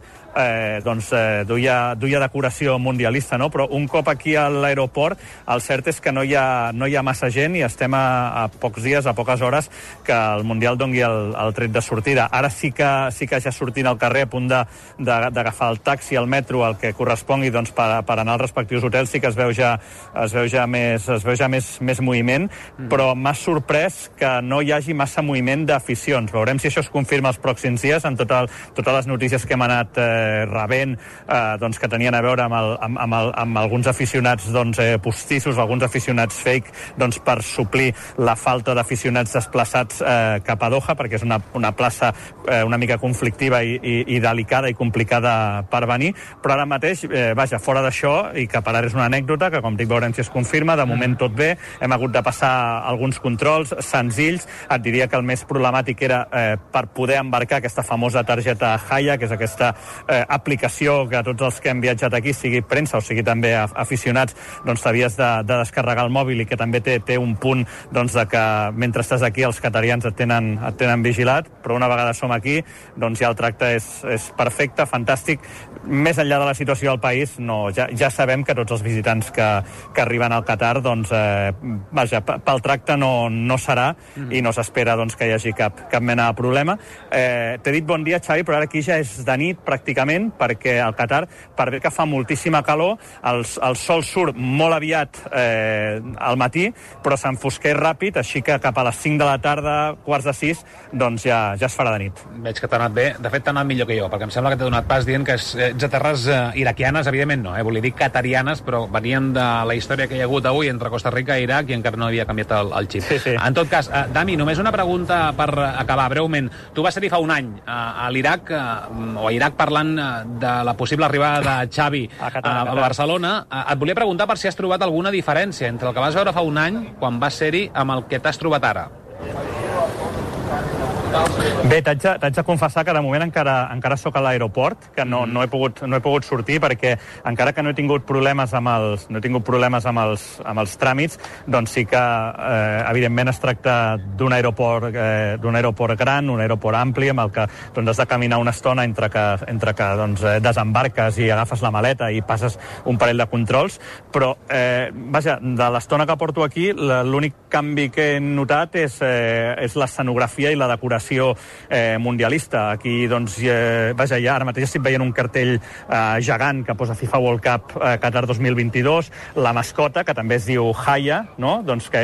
duia decoració mundialista, no? Però un cop aquí a l'aeroport, el cert és que no hi ha massa gent i estem a pocs dies, a poques hores, que el Mundial dongui el tret de sortida. Ara sí que ja sortint al carrer, a punt d'agafar el taxi, el metro, el que correspongui per anar als respectius hotels, sí que es veu ja més moviment, però m'ha sorprès que no hi hagi massa moviment d'aficions. Veurem si això es confirma els pròxims dies amb totes les notícies que hem anat rebent, que tenien a veure amb alguns aficionats postissos, alguns aficionats fake, per suplir la falta d'aficionats desplaçats cap a Doha, perquè és una plaça una mica conflictiva i delicada i complicada per venir, però ara mateix, fora d'això, i que per ara és una anècdota, que com dic veurem si es confirma, de moment tot bé, hem hagut de passar alguns controls senzills. Et diria que el més problemàtic era per poder embarcar aquesta famosa targeta Haya, que és aquesta aplicació que tots els que hem viatjat aquí, sigui premsa o sigui també aficionats, t'havies de descarregar el mòbil, i que també té un punt de que mentre estàs aquí els qatarians et tenen vigilat, però una vegada som aquí ja el tracte és perfecte, fantàstic. Més enllà de la situació del país, ja sabem que tots els visitants que arriben al Qatar, pel tracte no serà, i no s'espera que hi hagi cap mena de problema. T'he dit bon dia, Xavi, però ara aquí ja és de nit pràcticament, perquè al Qatar, per bé que fa moltíssima calor, el sol surt molt aviat al matí, però s'enfosqueix ràpid, així que cap a les 5 de la tarda, 5:45, ja es farà de nit. Veig que t'ha anat bé. De fet, t'ha anat millor que jo, perquè em sembla que t'he donat pas dient que ets a terres iraquianes, evidentment no, volia dir qatarianes, però venien de la història que hi ha hagut avui entre Costa Rica i Iraq i encara no havia canviat el xip. Sí. En tot cas, Dami, només una pregunta per acabar breument. Tu vas ser-hi fa un any a l'Iraq, o a Iraq, parlant de la possible arribada de Xavi a Barcelona. Et volia preguntar per si has trobat alguna diferència entre el que vas veure fa un any, quan vas ser-hi, amb el que t'has trobat ara. Bé, t'haig de confessar que de moment encara sóc a l'aeroport, que no he pogut sortir, perquè encara que no he tingut problemes amb els tràmits, sí que evidentment es tracta d'un aeroport gran, un aeroport ampli, amb el que has de caminar una estona entre que desembarques i agafes la maleta i passes un parell de controls, però de l'estona que porto aquí, l'únic canvi que he notat és l'escenografia i la decoració mundialista. Aquí, ara mateix estic veient un cartell gegant que posa FIFA World Cup Qatar 2022, la mascota, que també es diu Haya, no? Que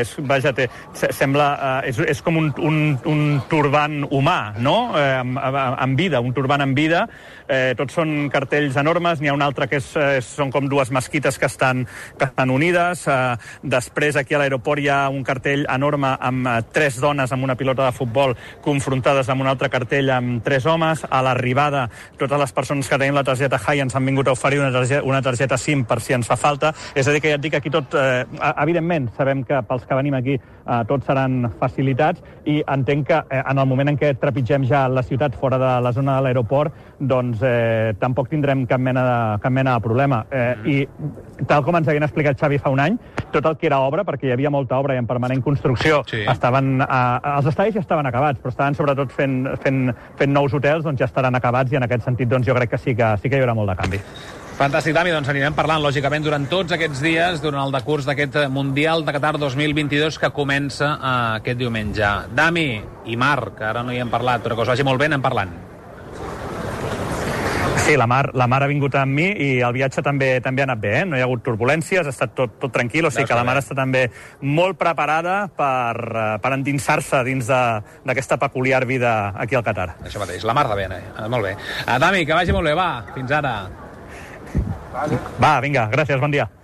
és com un turbant humà, no? Amb vida, un turbant amb vida. Tots són cartells enormes, n'hi ha un altre que són com dues mesquites que estan unides. Després, aquí a l'aeroport hi ha un cartell enorme amb 3 dones amb una pilota de futbol confrontades amb un altre cartell amb 3 homes. A l'arribada, totes les persones que tenim la targeta Haya ens han vingut a oferir una targeta SIM per si ens fa falta. És a dir, que ja et dic, aquí tot, evidentment, sabem que pels que venim aquí tots seran facilitats, i entenc que en el moment en què trepitgem ja la ciutat fora de la zona de l'aeroport, doncs tampoc tindrem cap mena de problema. I tal com ens havien explicat Xavi fa un any, tot el que era obra, perquè hi havia molta obra i en permanent construcció, els estadis ja estaven acabats, però estaven sobretot fent nous hotels, doncs ja estaran acabats, i en aquest sentit doncs jo crec que sí que hi haurà molt de canvi. Fantàstic, Dami, doncs anirem parlant, lògicament, durant tots aquests dies, durant el decurs d'aquest Mundial de Qatar 2022 que comença aquest diumenge. Dami i Marc, que ara no hi hem parlat, però que us vagi molt bé, anem parlant. Sí, la Mar ha vingut amb mi i el viatge també ha anat bé, no hi ha hagut turbulències, ha estat tot tranquil, o sigui que la Mar està també molt preparada per endinsar-se dins d'aquesta peculiar vida aquí al Qatar. Això mateix, la Mar de bé, molt bé. Dami, que vagi molt bé, va, fins ara. Va, vinga, gràcies, bon dia.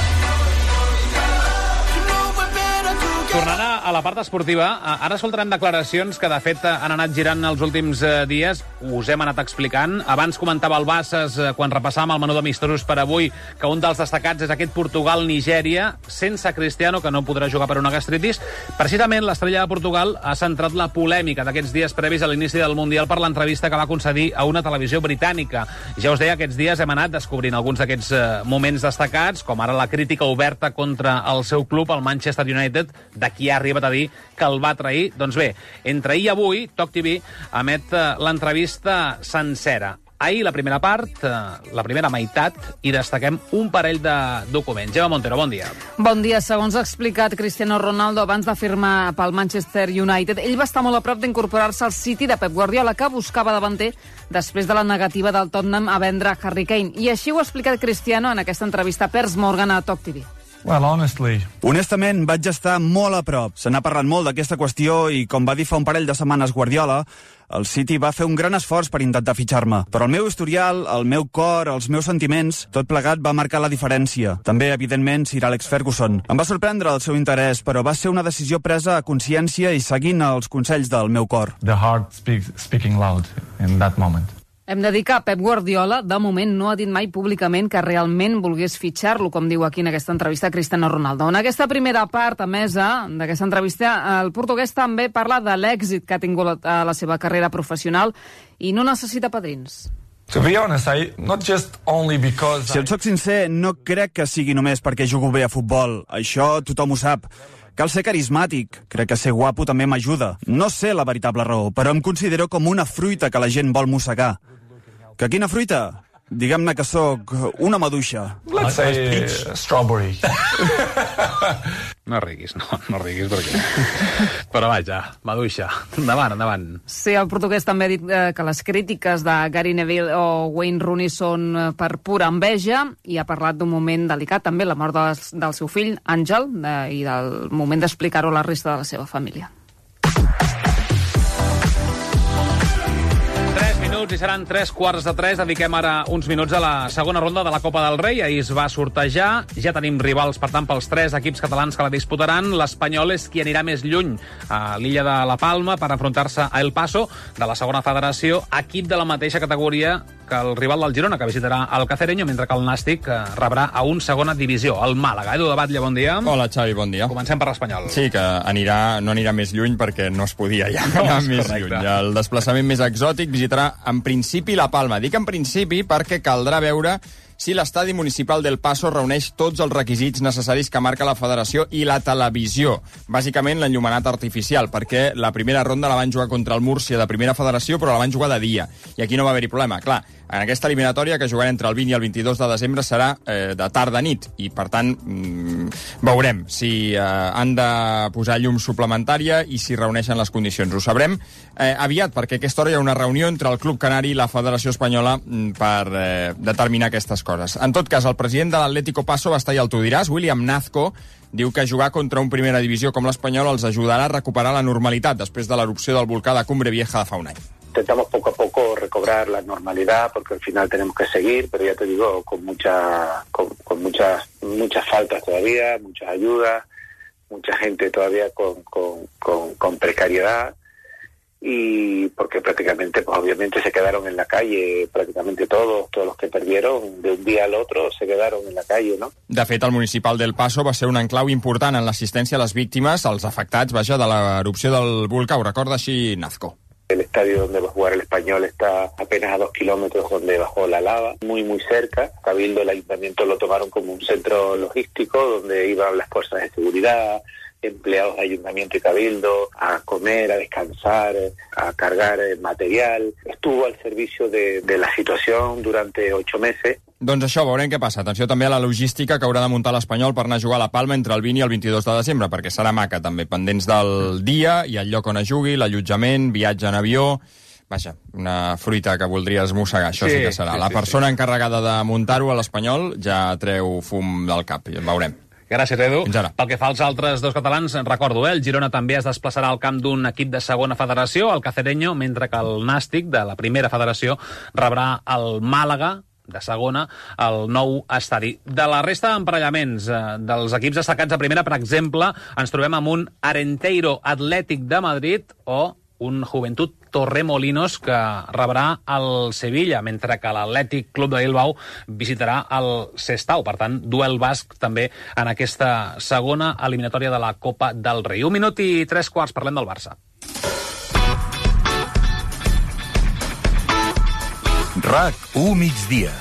Tornant a la part esportiva, ara escoltarem declaracions que, de fet, han anat girant els últims dies. Us hem anat explicant. Abans comentava el Bassas, quan repassàvem el menú d'amistosos per avui, que un dels destacats és aquest Portugal-Nigèria, sense Cristiano, que no podrà jugar per una gastritis. Precisament, l'estrella de Portugal ha centrat la polèmica d'aquests dies previs a l'inici del Mundial per l'entrevista que va concedir a una televisió britànica. Ja us deia, aquests dies hem anat descobrint alguns d'aquests moments destacats, com ara la crítica oberta contra el seu club, el Manchester United, de qui ha arribat a dir que el va trair. Doncs bé, entre ahir i avui, TOC TV emet l'entrevista sencera. Ahir la primera part, la primera meitat, i destaquem un parell de documents. Gemma Montero, bon dia. Bon dia. Segons ha explicat Cristiano Ronaldo abans de firmar pel Manchester United, ell va estar molt a prop d'incorporar-se al City de Pep Guardiola, que buscava davanter després de la negativa del Tottenham a vendre Harry Kane. I així ho ha explicat Cristiano en aquesta entrevista a Piers Morgan a TOC TV. Honestament, vaig estar molt a prop. Se n'ha parlat molt d'aquesta qüestió i, com va dir fa un parell de setmanes Guardiola, el City va fer un gran esforç per intentar fitxar-me. Però el meu historial, el meu cor, els meus sentiments, tot plegat va marcar la diferència. També, evidentment, Sir Alex Ferguson. Em va sorprendre el seu interès, però va ser una decisió presa a consciència i seguint els consells del meu cor. The heart speaking loud in that moment. Hem de dir que Pep Guardiola, de moment, no ha dit mai públicament que realment volgués fitxar-lo, com diu aquí en aquesta entrevista a Cristiano Ronaldo. En aquesta primera part emesa d'aquesta entrevista, el portuguès també parla de l'èxit que ha tingut a la seva carrera professional i no necessita padrins. To be honest, si et soc sincer, no crec que sigui només perquè jugo bé a futbol. Això tothom ho sap. Cal ser carismàtic. Crec que ser guapo també m'ajuda. No sé la veritable raó, però em considero com una fruita que la gent vol mossegar. Que quina fruita? Diguem-ne que sóc una maduixa. Let's say strawberry. No riguis perquè... Però vaja, maduixa. Endavant. Sí, el portuguès també ha dit que les crítiques de Gary Neville o Wayne Rooney són per pura enveja, i ha parlat d'un moment delicat, també la mort del seu fill, Àngel, i del moment d'explicar-ho a la resta de la seva família. I seran 3:15. Dediquem ara uns minuts a la segona ronda de la Copa del Rei. Ahir es va sortejar. Ja tenim rivals, per tant, pels 3 equips catalans que la disputaran. L'Espanyol és qui anirà més lluny a l'illa de la Palma per enfrontar-se a El Paso, de la segona federació, equip de la mateixa categoria que el rival del Girona, que visitarà el Cacereño, mentre que el Nàstic rebrà a un segona divisió, el Màlaga. Edu de Batlle, bon dia. Hola, Xavi, bon dia. Comencem per l'Espanyol. Sí, que no anirà més lluny perquè no es podia ja anar més lluny. El desplaçament més exòtic visitarà en principi la Palma. Dic en principi perquè caldrà veure si l'estadi municipal del Paso reuneix tots els requisits necessaris que marca la federació i la televisió. Bàsicament l'enllumenat artificial, perquè la primera ronda la van jugar contra el Múrcia de primera federació, però la van jugar de dia. I aquí no va haver-hi problema. Clar, en aquesta eliminatòria, que jugarà entre el 20 i el 22 de desembre, serà de tarda-nit. I, per tant, veurem si han de posar llum suplementària i si reuneixen les condicions. Ho sabrem aviat, perquè a aquesta hora hi ha una reunió entre el Club Canari i la Federació Espanyola per determinar aquestes coses. En tot cas, el president de l'Atlético Paso va estar allà, tu diràs, William Nazco, diu que jugar contra un primera divisió com l'Espanyol els ajudarà a recuperar la normalitat després de l'erupció del volcà de Cumbre Vieja de fa un any. Intentamos poco a poco recobrar la normalidad porque al final tenemos que seguir, pero ya te digo, con muchas faltas todavía, muchas ayudas, mucha gente todavía con precariedad y porque prácticamente, pues obviamente se quedaron en la calle, prácticamente todos los que perdieron de un día al otro se quedaron en la calle, ¿no? De fet, el municipal del Paso va ser un enclau important en l'assistència a les víctimes, als afectats, de l'erupció del volcà. Ho recorda així Nazco. El estadio donde va a jugar el Español está apenas a 2 kilómetros donde bajó la lava, muy cerca. Cabildo, el ayuntamiento lo tomaron como un centro logístico donde iban las fuerzas de seguridad, empleados de ayuntamiento y cabildo, a comer, a descansar, a cargar material. Estuvo al servicio de la situación durante 8 meses. Doncs això, veurem què passa. Atenció també a la logística que haurà de muntar l'Espanyol per anar a jugar a la Palma entre el 20 i el 22 de desembre, perquè serà maca també, pendents del dia i el lloc on es jugui, l'allotjament, viatge en avió... Vaja, una fruita que voldries mossegar, això sí que serà. La persona encarregada de muntar-ho a l'Espanyol ja treu fum del cap, ja veurem. Gràcies, Edu. Pel que fa als altres dos catalans, recordo, el Girona també es desplaçarà al camp d'un equip de segona federació, el Cacereño, mentre que el Nàstic, de la primera federació, rebrà el Màlaga, de segona, al nou estadi. De la resta d'emparellaments dels equips destacats a primera, per exemple, ens trobem amb un Arenteiro Atlètic de Madrid o un Joventut Torremolinos que rebrà el Sevilla, mentre que l'Atlètic Club de Bilbao visitarà el Sestao. Per tant, duel basc també en aquesta segona eliminatòria de la Copa del Rei. 1 minut i 3 quarts, parlem del Barça. RAC1 migdia.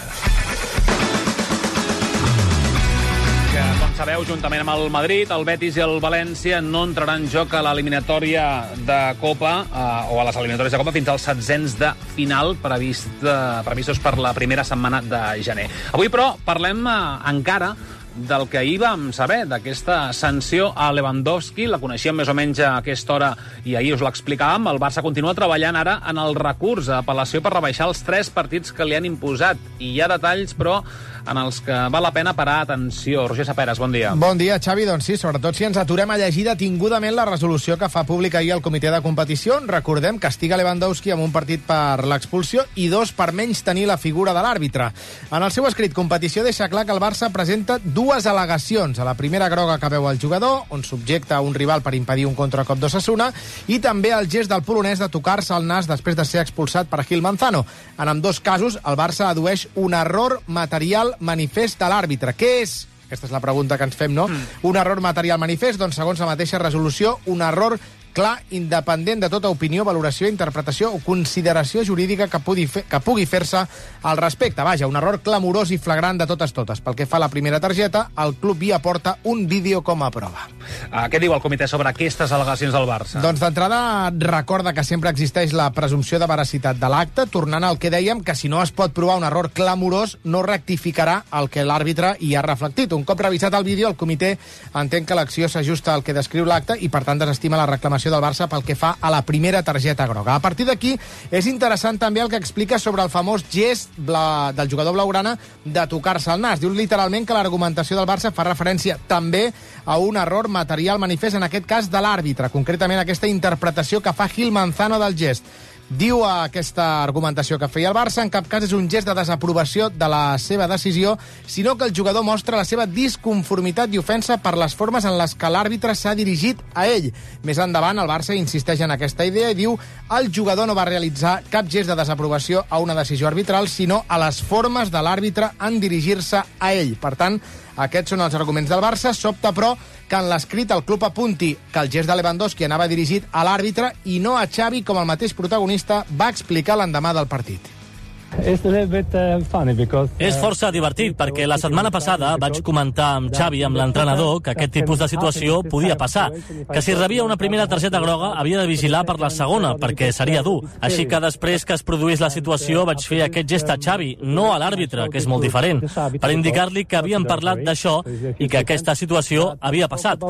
Com sabeu, juntament amb el Madrid, el Betis i el València no entraran en joc a l'eliminatòria de Copa o a les eliminatòries de Copa fins als 16 de final previstos per la primera setmana de gener. Avui, però, parlem encara del que ahir vam saber, d'aquesta sanció a Lewandowski. La coneixíem més o menys a aquesta hora i ahir us l'explicàvem. El Barça continua treballant ara en el recurs a apel·lació per rebaixar els 3 partits que li han imposat. I hi ha detalls, però, en els que val la pena parar atenció. Roger Saperes, bon dia. Bon dia, Xavi. Doncs sí, sobretot si ens aturem a llegir detingudament la resolució que fa pública ahir el comitè de competició. Recordem, castiga Lewandowski amb un partit per l'expulsió i 2 per menys tenir la figura de l'àrbitre. En el seu escrit competició deixa clar que el Barça presenta 2 al·legacions. A la primera groga que veu el jugador, on subjecta un rival per impedir un contracop d'Osasuna, i també el gest del polonès de tocar-se el nas després de ser expulsat per Gil Manzano. En ambdós casos, el Barça addueix un error material manifest de l'àrbitre. Què és? Aquesta és la pregunta que ens fem, no? Un error material manifest, doncs, segons la mateixa resolució, un error clar, independent de tota opinió, valoració, interpretació o consideració jurídica que pugui fer-se al respecte. Vaja, un error clamorós i flagrant de totes. Pel que fa a la primera targeta, el club hi aporta un vídeo com a prova. Què diu el comitè sobre aquestes al·legacions del Barça? Doncs d'entrada recorda que sempre existeix la presumpció de veracitat de l'acte, tornant al que dèiem, que si no es pot provar un error clamorós, no rectificarà el que l'àrbitre hi ha reflectit. Un cop revisat el vídeo, el comitè entén que l'acció s'ajusta al que descriu l'acte i, per tant, desestima la reclamació del Barça pel que fa a la primera targeta groga. A partir d'aquí, és interessant també el que explica sobre el famós gest del jugador blaugrana de tocar-se el nas. Diu literalment que l'argumentació del Barça fa referència també a un error material manifest, en aquest cas de l'àrbitre, concretament aquesta interpretació que fa Gil Manzano del gest. Diu aquesta argumentació que feia el Barça, en cap cas és un gest de desaprovació de la seva decisió, sinó que el jugador mostra la seva disconformitat i ofensa per les formes en les que l'àrbitre s'ha dirigit a ell. Més endavant, el Barça insisteix en aquesta idea i diu el jugador no va realitzar cap gest de desaprovació a una decisió arbitral, sinó a les formes de l'àrbitre en dirigir-se a ell. Per tant, aquests són els arguments del Barça. Sobta, però, que en l'escrit el club apunti que el gest de Lewandowski anava dirigit a l'àrbitre i no a Xavi, com el mateix protagonista va explicar l'endemà del partit. És força divertit, perquè la setmana passada vaig comentar amb Xavi, amb l'entrenador, que aquest tipus de situació podia passar, que si rebia una primera targeta groga havia de vigilar per la segona, perquè seria dur. Així que després que es produís la situació vaig fer aquest gest a Xavi, no a l'àrbitre, que és molt diferent, per indicar-li que havíem parlat d'això i que aquesta situació havia passat.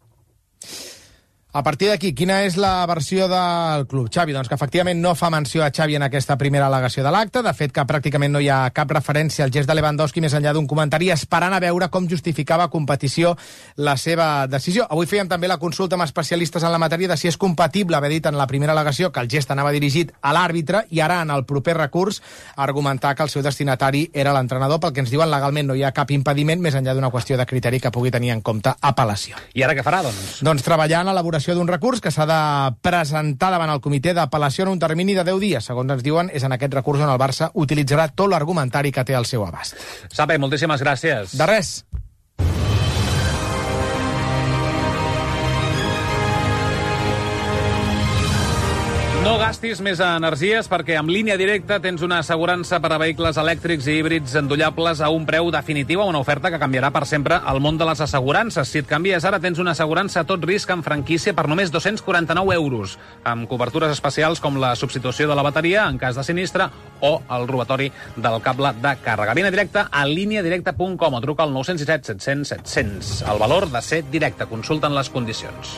A partir d'aquí, quina és la versió del club? Xavi, doncs que efectivament no fa menció a Xavi en aquesta primera al·legació de l'acte, de fet que pràcticament no hi ha cap referència al gest de Lewandowski més enllà d'un comentari esperant a veure com justificava a competició la seva decisió. Avui fèiem també la consulta amb especialistes en la matèria de si és compatible haver dit en la primera al·legació que el gest anava dirigit a l'àrbitre i ara en el proper recurs argumentar que el seu destinatari era l'entrenador, pel que ens diuen legalment no hi ha cap impediment més enllà d'una qüestió de criteri que pugui tenir en compte apel·lació. I ara què farà, doncs? Doncs treballar en l'elaboració presentació d'un recurs que s'ha de presentar davant el comitè d'apel·lació en un termini de 10 dies. Segons ens diuen, és en aquest recurs on el Barça utilitzarà tot l'argumentari que té al seu abast. Sape, moltíssimes gràcies. De res. No gastis més energies perquè amb Línia Directa tens una assegurança per a vehicles elèctrics i híbrids endollables a un preu definitiu, una oferta que canviarà per sempre el món de les assegurances. Si et canvies ara, tens una assegurança a tot risc en franquícia per només 249 euros, amb cobertures especials com la substitució de la bateria en cas de sinistre o el robatori del cable de càrrega. Vine directe a lineadirecta.com o truca al 917 700 700. El valor de ser directe. Consulten les condicions.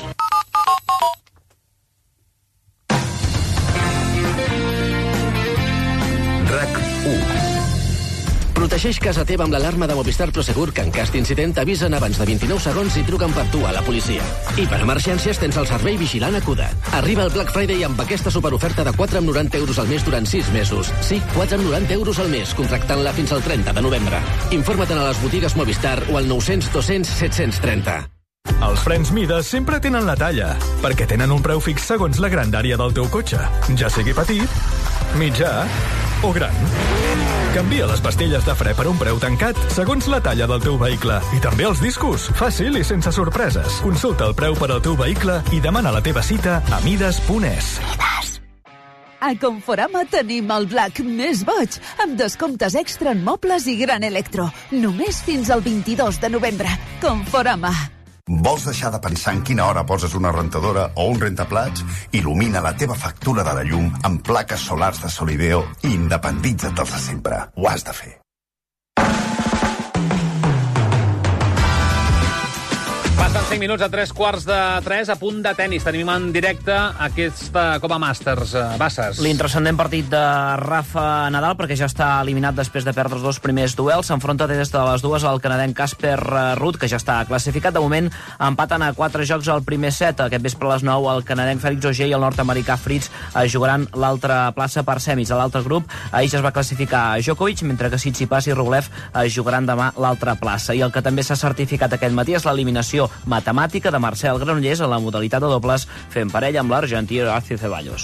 Protegeix casa teva amb l'alarma de Movistar Prosegur que en cas d'incident t'avisen abans de 29 segons i truquen per tu a la policia. I per emergències tens el servei Vigilant Acuda. Arriba el Black Friday amb aquesta superoferta de 4,90 euros al mes durant 6 mesos. Sí, 4,90 euros al mes, contractant-la fins al 30 de novembre. Informa't a les botigues Movistar o al 900 200 730. Els frens Midas sempre tenen la talla, perquè tenen un preu fix segons la grandària del teu cotxe, ja sigui petit, mitjà o gran. Canvia les pastilles de fre per un preu tancat segons la talla del teu vehicle. I també els discos, fàcil i sense sorpreses. Consulta el preu per al teu vehicle i demana la teva cita a midas.es. A Conforama tenim el Black més boig, amb descomptes extra en mobles i gran electro. Només fins al 22 de novembre. Conforama. Vols deixar de pensar en quina hora poses una rentadora o un rentaplats? Il·lumina la teva factura de la llum amb plaques solars de Solideo i independitza't-els de sempre. Ho has de fer. Passen 5 minuts a 3:15, a punt de tennis. Tenim en directe aquesta Copa Masters. Bassas. L'intranscendent partit de Rafa Nadal, perquè ja està eliminat després de perdre els dos primers duels. S'enfronta des de les dues al canadenc Casper Ruud, que ja està classificat. De moment empaten a 4 jocs al primer set. Aquest vespre a les 9 el canadenc Félix Auger i el nord-americà Fritz jugaran l'altra plaça per semis. A l'altre grup ahir ja es va classificar Djokovic, mentre que Tsitsipas i Rublev jugaran demà l'altra plaça. I el que també s'ha certificat aquest matí és l'eliminació matemàtica de Marcel Granollers en la modalitat de dobles fent parella amb l'argentí Horacio Ceballos.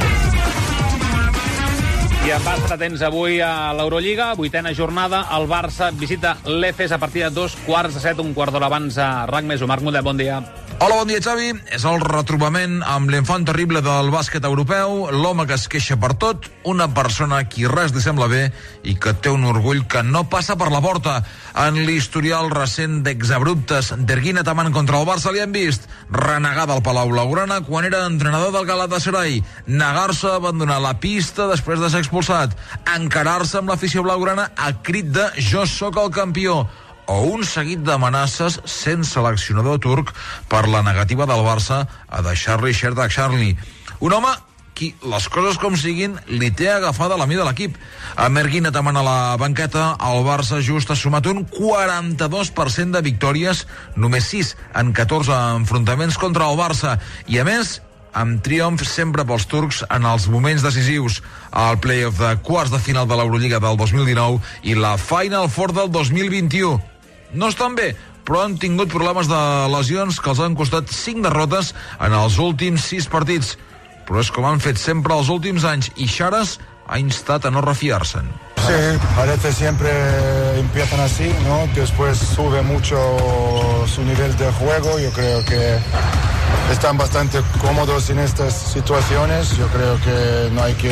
I en basta tens avui a l'Eurolliga, 8ª jornada. El Barça visita l'Efes a partir de 2:45, un quart d'hora abans a RAC més. Marc Modet, bon dia. Hola, bon dia, Xavi. És el retrobament amb l'infant terrible del bàsquet europeu, l'home que es queixa per tot, una persona a qui res li sembla bé i que té un orgull que no passa per la porta. En l'historial recent d'exabruptes d'Ergin Ataman contra el Barça li hem vist renegar del Palau Blaugrana quan era entrenador del Galatasaray, negar-se a abandonar la pista després de ser expulsat, encarar-se amb l'afició blaugrana a crit de «Jo sóc el campió», o un seguit d'amenaces sent seleccionador turc per la negativa del Barça a deixar-li Serdar Charlie. Un home qui, les coses com siguin, li té agafada la mida de l'equip. Amb Ergin Ataman a la banqueta, el Barça just ha sumat un 42% de victòries, només 6 en 14 enfrontaments contra el Barça. I a més, amb triomf sempre pels turcs en els moments decisius, el play-off de quarts de final de l'Eurolliga del 2019 i la Final Four del 2021. No estan bé, però han tingut problemes de lesions que els han costat 5 derrotes en els últims 6 partits. Però és com han fet sempre els últims anys i Xaras ha instat a no refiar-se'n. Sí, parece siempre empiezan así, ¿no? Después sube mucho su nivel de juego. Yo creo que están bastante cómodos en estas situaciones. Yo creo que no hay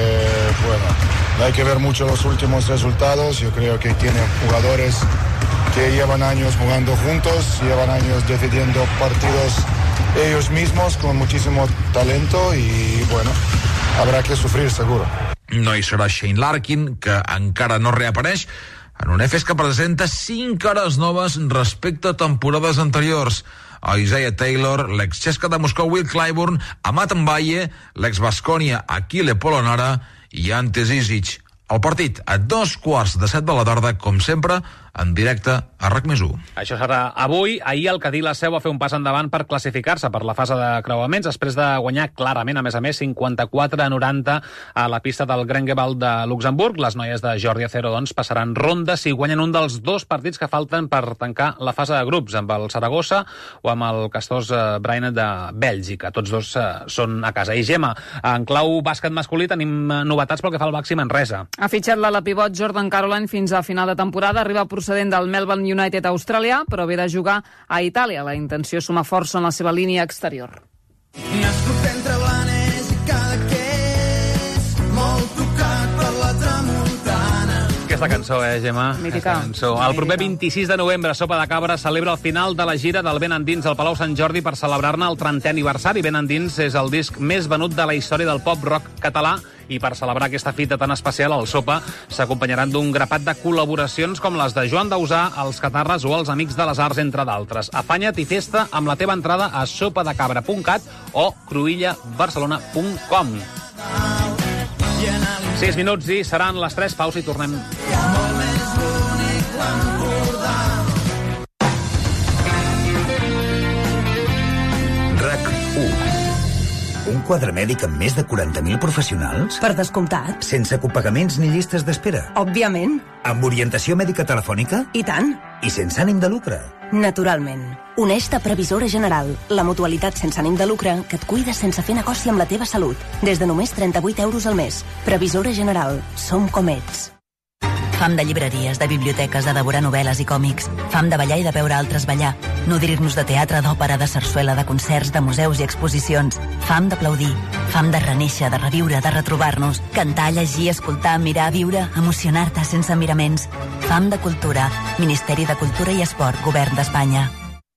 que ver mucho los últimos resultados. Yo creo que tienen jugadores que llevan años jugando juntos, llevan años decidiendo partidos ellos mismos con muchísimo talento y bueno, habrá que sufrir seguro. No hi serà Shane Larkin, que encara no reapareix, en un Efes que presenta 5 cares noves respecte a temporades anteriors. Isaiah Taylor, l'ex-Xesca de Moscou Will Clyburn, Amat Mbaye, l'ex-Baskonia Achille Polonara i Ante Zizic. El partit a 2:15 de la tarda, com sempre, en directe a RAC+1. Això serà avui. Ahir el Cadí la Seu va fer un pas endavant per classificar-se per la fase de creuaments, després de guanyar clarament, a més, 54-90 a la pista del Grengebald de Luxemburg. Les noies de Jordi Acero, doncs, passaran ronda si guanyen un dels dos partits que falten per tancar la fase de grups, amb el Saragossa o amb el Castors Braine de Bèlgica. Tots dos són a casa. I Gemma, en clau bàsquet masculí tenim novetats pel que fa al Baxi Manresa. Ha fitxat la pivot Jordan Caroline fins a final de temporada. Arriba procedent del Melbourne United a Austràlia, però ve de jugar a Itàlia. La intenció suma força en la seva línia exterior. Nascut entre Blanes i Cadaqués, molt tocat per la tramuntana. Aquesta cançó, Gemma? Mítica. El proper 26 de novembre, Sopa de Cabra celebra el final de la gira del Ben Endins al Palau Sant Jordi per celebrar-ne el 30è aniversari. Ben Endins és el disc més venut de la història del pop-rock català, i per celebrar aquesta fita tan especial, el Sopa s'acompanyaran d'un grapat de col·laboracions com les de Joan Dausà, els Catarres o els Amics de les Arts, entre d'altres. Afanya't i festa amb la teva entrada a sopadecabra.cat o cruïllabarcelona.com. 6 minuts i seran les 3, pausa i tornem. RAC1. Un quadre mèdic amb més de 40.000 professionals? Per descomptat. Sense copagaments ni llistes d'espera? Òbviament. Amb orientació mèdica telefònica? I tant. I sense ànim de lucre? Naturalment. Uneix-te a Previsora General, la mutualitat sense ànim de lucre que et cuida sense fer negoci amb la teva salut. Des de només 38 euros al mes. Previsora General. Som com ets. Fam de llibreries, de biblioteques, de devorar novel·les i còmics. Fam de ballar i de veure altres ballar. Nodrir-nos de teatre, d'òpera, de sarsuela, de concerts, de museus i exposicions. Fam d'aplaudir. Fam de renéixer, de reviure, de retrobar-nos. Cantar, llegir, escoltar, mirar, viure, emocionar-te sense miraments. Fam de cultura. Ministeri de Cultura i Esport, Govern d'Espanya.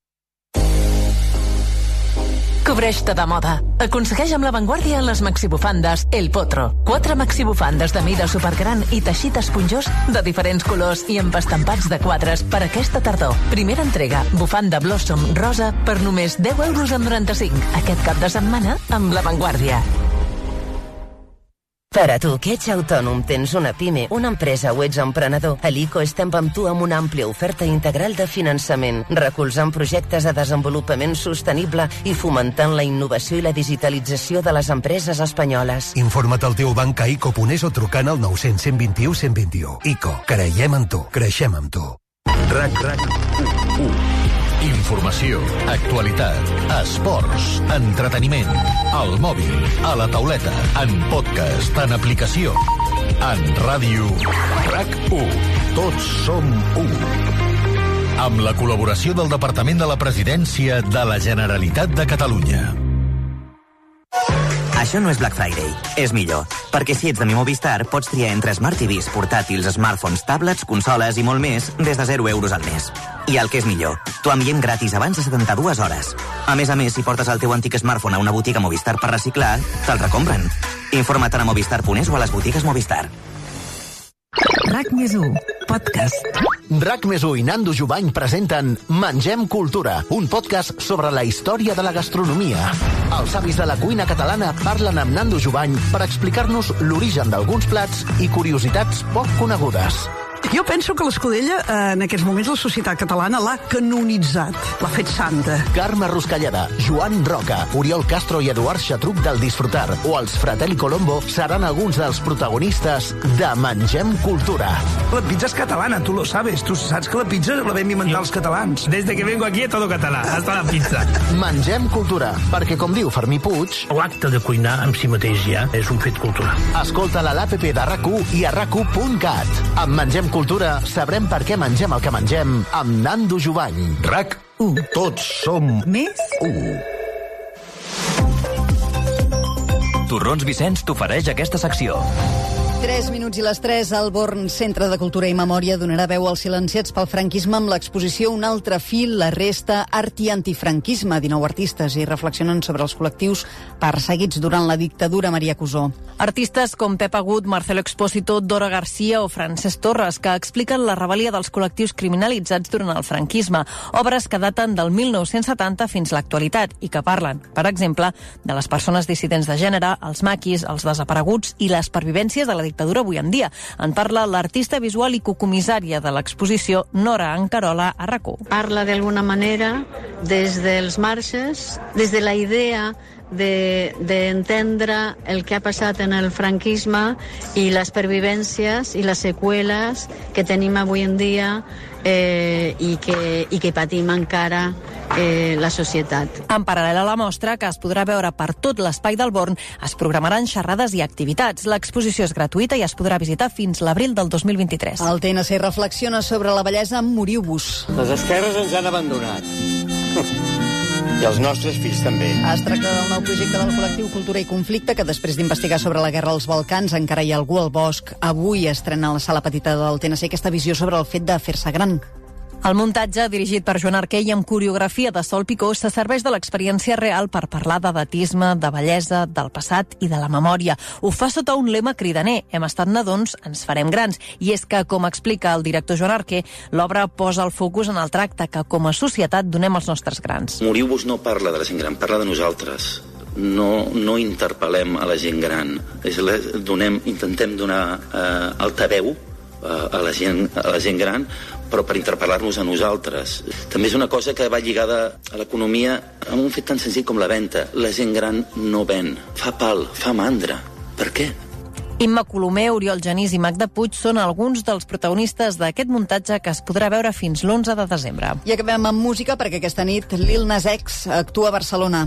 Cobreix-te de moda. Aconsegueix amb l'avantguàrdia les maxibufandes El Potro. 4 maxibufandes de mida supergran i teixit esponjós de diferents colors i amb estampats de quadres per aquesta tardor. Primera entrega, bufanda Blossom rosa per només 10,95 €. Aquest cap de setmana amb l'avantguàrdia. Per a tu, que ets autònom, tens una pime, una empresa o ets emprenedor, a l'ICO estem amb tu amb una àmplia oferta integral de finançament, recolzant projectes de desenvolupament sostenible i fomentant la innovació i la digitalització de les empreses espanyoles. Informa't al teu banc a ICO.es o trucant al 900 121 121. ICO, creiem en tu, creixem amb tu. RAC1. Informació, actualitat, esports, entreteniment, al mòbil, a la tauleta, en podcast, en aplicació, en ràdio. RAC1. Tots som 1. Amb la col·laboració del Departament de la Presidència de la Generalitat de Catalunya. Això no és Black Friday, és millor. Perquè si ets de Mi Movistar, pots triar entre Smart TVs, portàtils, smartphones, tablets, consoles i molt més des de 0 € al mes. I el que és millor, t'ho enviem gratis abans de 72 hores. A més, si portes el teu antic smartphone a una botiga Movistar per reciclar, te'l recompren. Informa't a movistar.es o a les botigues Movistar. RAC+1, podcast. RAC+1 i Nando Jubany presenten Mengem Cultura, un podcast sobre la història de la gastronomia. Els avis de la cuina catalana parlen amb Nando Jubany per explicar-nos l'origen d'alguns plats i curiositats poc conegudes. Jo penso que l'Escudella, en aquests moments, la societat catalana l'ha canonitzat, l'ha fet santa. Carme Ruscalleda, Joan Roca, Oriol Castro i Eduard Xatruc del Disfrutar o els Fratelli Colombo seran alguns dels protagonistes de Mengem Cultura. La pizza és catalana, tu lo sabes. Tu saps que la pizza la vam inventar els catalans. Desde que vengo aquí todo català, hasta la pizza. Mengem Cultura, perquè com diu Fermí Puig... L'acte de cuinar amb si mateix ja és un fet cultural. Escolta-la a l'APP de RAC1 i a RAC1.cat. Amb Mengem Cultura sabrem per què mengem el que mengem amb Nando Jubany. RAC1. Tots som més 1. Torrons Vicenç t'ofereix aquesta secció. 3 minuts i les 3, el Born Centre de Cultura i Memòria donarà veu als silenciats pel franquisme amb l'exposició Un altre fil, la resta, art i antifranquisme. 19 artistes hi reflexionen sobre els col·lectius perseguits durant la dictadura. Maria Cusó. Artistes com Pep Agut, Marcelo Expósito, Dora Garcia o Francesc Torres, que expliquen la rebel·lia dels col·lectius criminalitzats durant el franquisme. Obres que daten del 1970 fins a l'actualitat i que parlen, per exemple, de les persones dissidents de gènere, els maquis, els desapareguts i les pervivències de la dictadura avui en dia. En parla l'artista visual i cocomissària de l'exposició Nora Ancarola a RAC1. Parla d'alguna manera des dels marges, des de la idea d'entendre el que ha passat en el franquisme i les pervivències i les seqüeles que tenim avui en dia i que patim encara la societat. En paral·lel a la mostra, que es podrà veure per tot l'espai del Born, es programaran xerrades i activitats. L'exposició és gratuïta i es podrà visitar fins l'abril del 2023. El TNC reflexiona sobre la bellesa Moriu-vos. Les esquerres ens han abandonat. I els nostres fills també. Es tracta del nou projecte del col·lectiu Cultura i Conflicte, que després d'investigar sobre la guerra als Balcans, encara hi ha algú al bosc. Avui estrena a la sala petita del TNC aquesta visió sobre el fet de fer-se gran. El muntatge, dirigit per Joan Arquer i amb coreografia de Sol Picó, se serveix de l'experiència real per parlar d'edatisme, de bellesa, del passat i de la memòria. Ho fa sota un lema cridaner: hem estat nadons, ens farem grans. I és que, com explica el director Joan Arquer, l'obra posa el focus en el tracte que, com a societat, donem als nostres grans. Moriu-vos no parla de la gent gran, parla de nosaltres. No interpel·lem a la gent gran. Intentem donar altaveu a la gent gran, però per interpel·lar-nos a nosaltres. També és una cosa que va lligada a l'economia amb un fet tan senzill com la venda. La gent gran no ven, fa pal, fa mandra. Per què? Imma Colomer, Oriol Genís i Magda Puig són alguns dels protagonistes d'aquest muntatge que es podrà veure fins l'11 de desembre. I acabem amb música perquè aquesta nit Lil Nas X actua a Barcelona.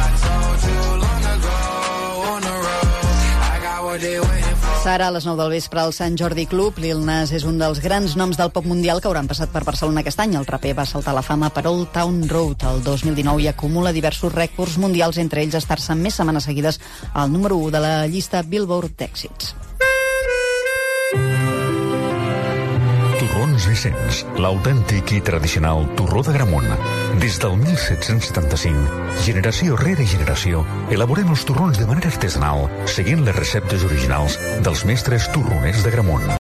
Serà a les 9 del vespre al Sant Jordi Club. Lil Nas és un dels grans noms del pop mundial que hauran passat per Barcelona aquest any. El raper va saltar a la fama per Old Town Road el 2019 i acumula diversos rècords mundials, entre ells estar-se més setmanes seguides al número 1 de la llista Billboard d'èxits. Torrons Vicenç, l'autèntic i tradicional torró d'Agramunt. Des del 1775, generació rere generació, elaborem els torrons de manera artesanal, seguint les receptes originals dels mestres torroners d'Agramunt.